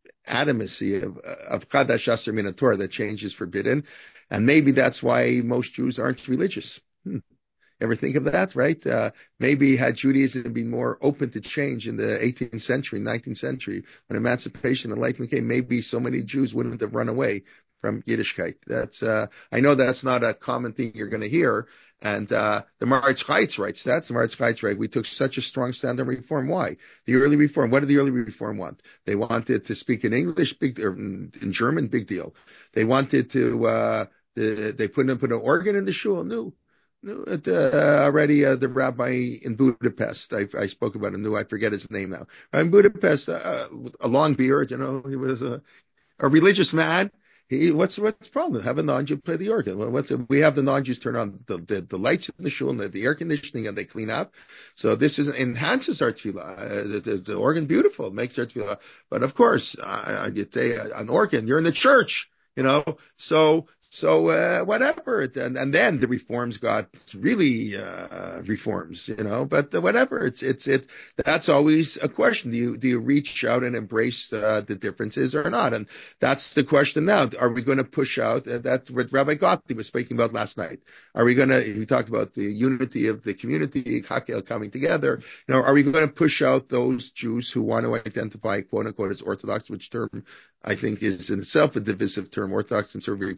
adamancy of, of Chadash Asher Min Torah, that change is forbidden. And maybe that's why most Jews aren't religious. Hmm. Ever think of that, right? Uh, maybe had Judaism been more open to change in the eighteenth century, nineteenth century, when emancipation and enlightenment came, maybe so many Jews wouldn't have run away from Yiddishkeit. That's, uh, I know that's not a common thing you're going to hear. And, uh, the Maharatz Chaitz writes that. The Maharatz Chaitz writes, we took such a strong stand on reform. Why? The early reform, what did the early reform want? They wanted to speak in English, big, or in German, big deal. They wanted to, uh, the, they put, put an organ in the shul, no. Uh, already uh, the rabbi in Budapest, I, I spoke about him, new, I forget his name now. In Budapest, uh, a long beard, you know, he was a, a religious man. He, what's what's the problem? Have a non-Jew play the organ. Well, what's, we have the non-Jews turn on the, the, the lights in the shul and the, the air conditioning, and they clean up. So this is enhances our tefillah. Uh, the, the, the organ beautiful, makes our tefillah. But of course, uh, you say an organ, you're in the church, you know. So so uh, whatever. And and then the reforms got really uh, reforms, you know. But whatever. It's it's it. That's always a question. Do you do you reach out and embrace uh, the differences or not? And that's the question now. Are we going to push out? Uh, that's what Rabbi Gottlieb was speaking about last night. Are we going to? He talked about the unity of the community, Hakel coming together. You know, are we going to push out those Jews who want to identify, quote unquote, as Orthodox, which term I think is in itself a divisive term. Orthodox and conservative reform is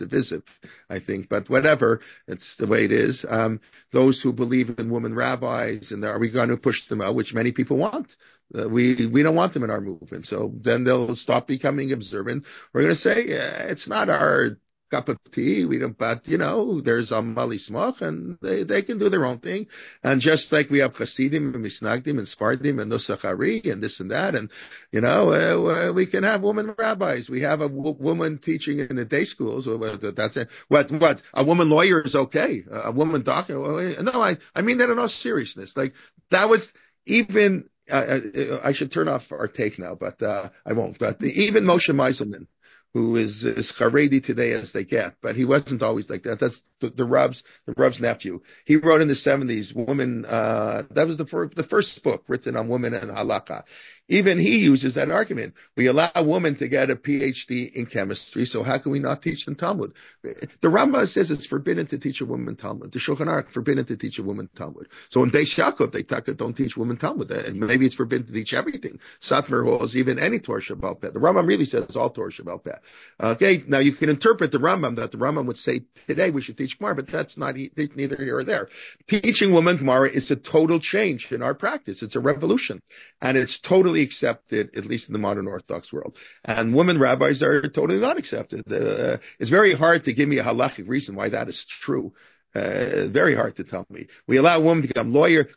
divisive, I think. But whatever, it's the way it is. Um, those who believe in women rabbis, and are we going to push them out, which many people want? Uh, we we don't want them in our movement. So then they'll stop becoming observant. We're going to say yeah, it's not our cup of tea. We don't, but you know, there's Amal Yismach, and they, they can do their own thing. And just like we have Hasidim and Misnagdim and Sfardim and Nosachari and this and that, and you know, uh, we can have women rabbis. We have a w- woman teaching in the day schools. That's it. What what a woman lawyer is okay. A woman doctor. No, I I mean that in all seriousness. Like that was even. Uh, I should turn off our take now, but uh, I won't. But the, even Moshe Meiselman, who is as Haredi today as they get, but he wasn't always like that. That's the, the Rav's the Rav's nephew. He wrote in the seventies, woman. Uh, that was the first the first book written on women and halakha. Even he uses that argument. We allow a woman to get a P H D in chemistry, so how can we not teach them Talmud? The Rambam says it's forbidden to teach a woman Talmud. The Shulchan Aruch forbidden to teach a woman Talmud. So in Beis Yaakov, they talk, don't teach women Talmud. And maybe it's forbidden to teach everything. Satmar holds even any Torah Shabbal Peh. The Rambam really says all Torah Shabbal Peh. Okay, now you can interpret the Rambam that the Rambam would say today we should teach Gemara, but that's not neither here or there. Teaching women Gemara is a total change in our practice. It's a revolution. And it's totally accepted, at least in the modern Orthodox world. And women rabbis are totally not accepted. Uh, it's very hard to give me a halachic reason why that is true. Uh, very hard to tell me. We allow women to become lawyer.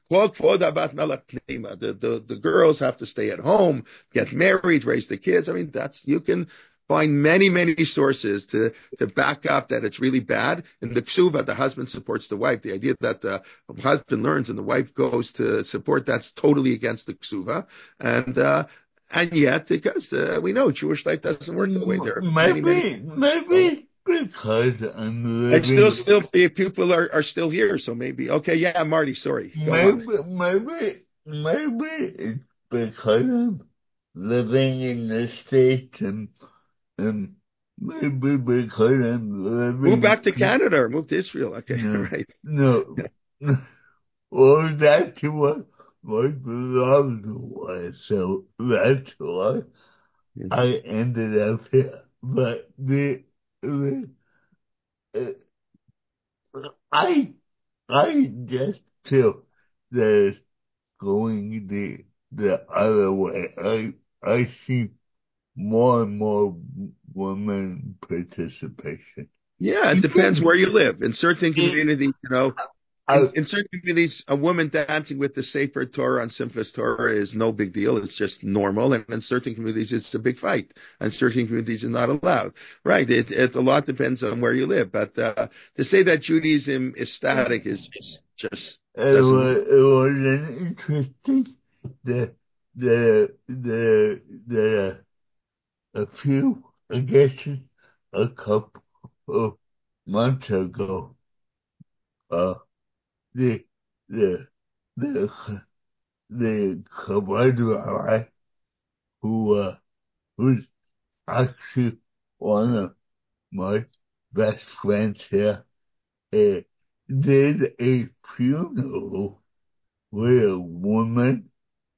The, the, the girls have to stay at home, get married, raise the kids. I mean, that's, you can find many, many sources to, to back up that it's really bad. In the ksuva, the husband supports the wife. The idea that the husband learns and the wife goes to support, that's totally against the ksuva. And, uh, and yet, because uh, we know Jewish life doesn't work that way. There are maybe, many, many, maybe because I'm living. And still, still, people are, are still here. So maybe, okay, yeah, Marty, sorry. Go maybe, on. maybe, maybe it's because I'm living in the States and Um, maybe because I'm living. Move back to Canada or move to Israel. Okay, no, right. No. Well, that's what my beloved was. So that's why mm-hmm. I ended up here. But the, the uh, I, I just feel that going the, the other way. I, I see more and more women participation. Yeah, it depends where you live. In certain communities, you know, in, in certain communities, a woman dancing with the Sefer Torah on Simchas Torah is no big deal. It's just normal. And in certain communities, it's a big fight. And certain communities are not allowed. Right. It, it a lot depends on where you live. But uh, to say that Judaism is static is just just. It was, it was interesting. The the the the a few, I guess, a couple of months ago, uh, the, the, the, the Chabad rabbi, who, uh, who's actually one of my best friends here, uh, did a funeral with a woman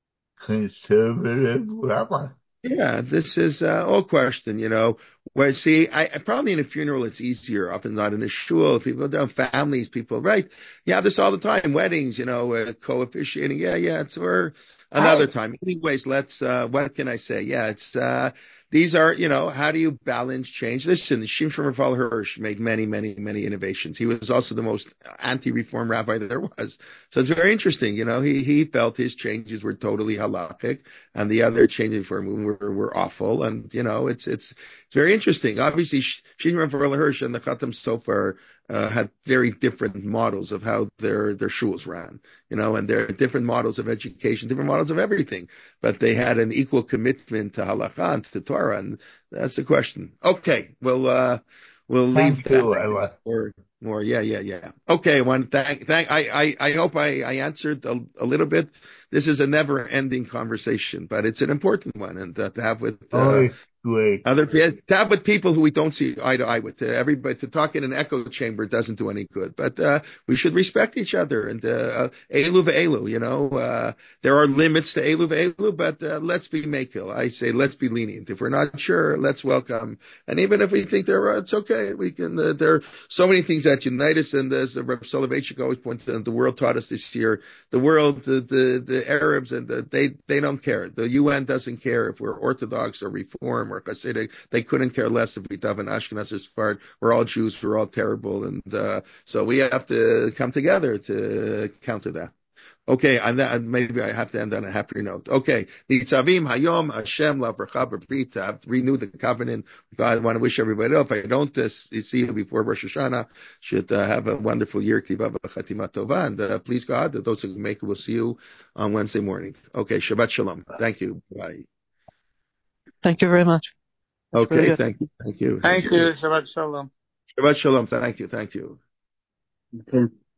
conservative rabbi. Yeah, this is uh, all question, you know. Where see, I, I probably in a funeral it's easier, often not in a shul. People don't families, people, right? You have this all the time, weddings, you know, uh, co-officiating. Yeah, yeah, it's or another time. Anyways, let's. Uh, what can I say? Yeah, it's. Uh, these are, you know, how do you balance change? Listen, Shimshon Raphael Hirsch made many, many, many innovations. He was also the most anti-reform rabbi that there was. So it's very interesting. You know, he, he felt his changes were totally halachic and the other changes for him were, were awful. And, you know, it's, it's, it's very interesting. Obviously, Shimshon Raphael Hirsch and the Khatam Sofer Uh, had very different models of how their their shuls ran, you know, and there are different models of education, different models of everything, but they had an equal commitment to halakha and to Torah, and that's the question. Okay, we'll uh, we'll leave Thank that you, or more. Yeah, yeah, yeah. Okay, one thank thank. I I I hope I I answered a, a little bit this is a never-ending conversation, but it's an important one, and uh, to have with uh, Oh, great. other people, to have with people who we don't see eye to eye with. To everybody, to talk in an echo chamber doesn't do any good. But uh, we should respect each other. And uh, elu ve'elu, you know, uh, there are limits to elu ve'elu, but uh, let's be makil. I say let's be lenient. If we're not sure, let's welcome. And even if we think they're right, it's okay. We can. Uh, there are so many things that unite us. And as Reb Soloveitchik always pointed out, the world taught us this year. The world, the the, the Arabs, and the, they they don't care. The U N doesn't care if we're Orthodox or Reform or Hasidic. They couldn't care less if we daven Ashkenaz or Sfarad. We're all Jews. We're all terrible, and uh, so we have to come together to counter that. Okay, and that, maybe I have to end on a happier note. Okay, Nitzavim Hayom Hashem Lavracha B'Brit. I have to renew the covenant. God, I want to wish everybody else. If I don't uh, see you before Rosh Hashanah, should uh, have a wonderful year. K'tiva v'chatima tova. And uh, please God, that those who can make it will see you on Wednesday morning. Okay, Shabbat Shalom. Thank you. Bye. Thank you very much. Okay, thank you. Thank you. Thank you. Shabbat Shalom. Shabbat Shalom. Thank you. Thank you. Okay.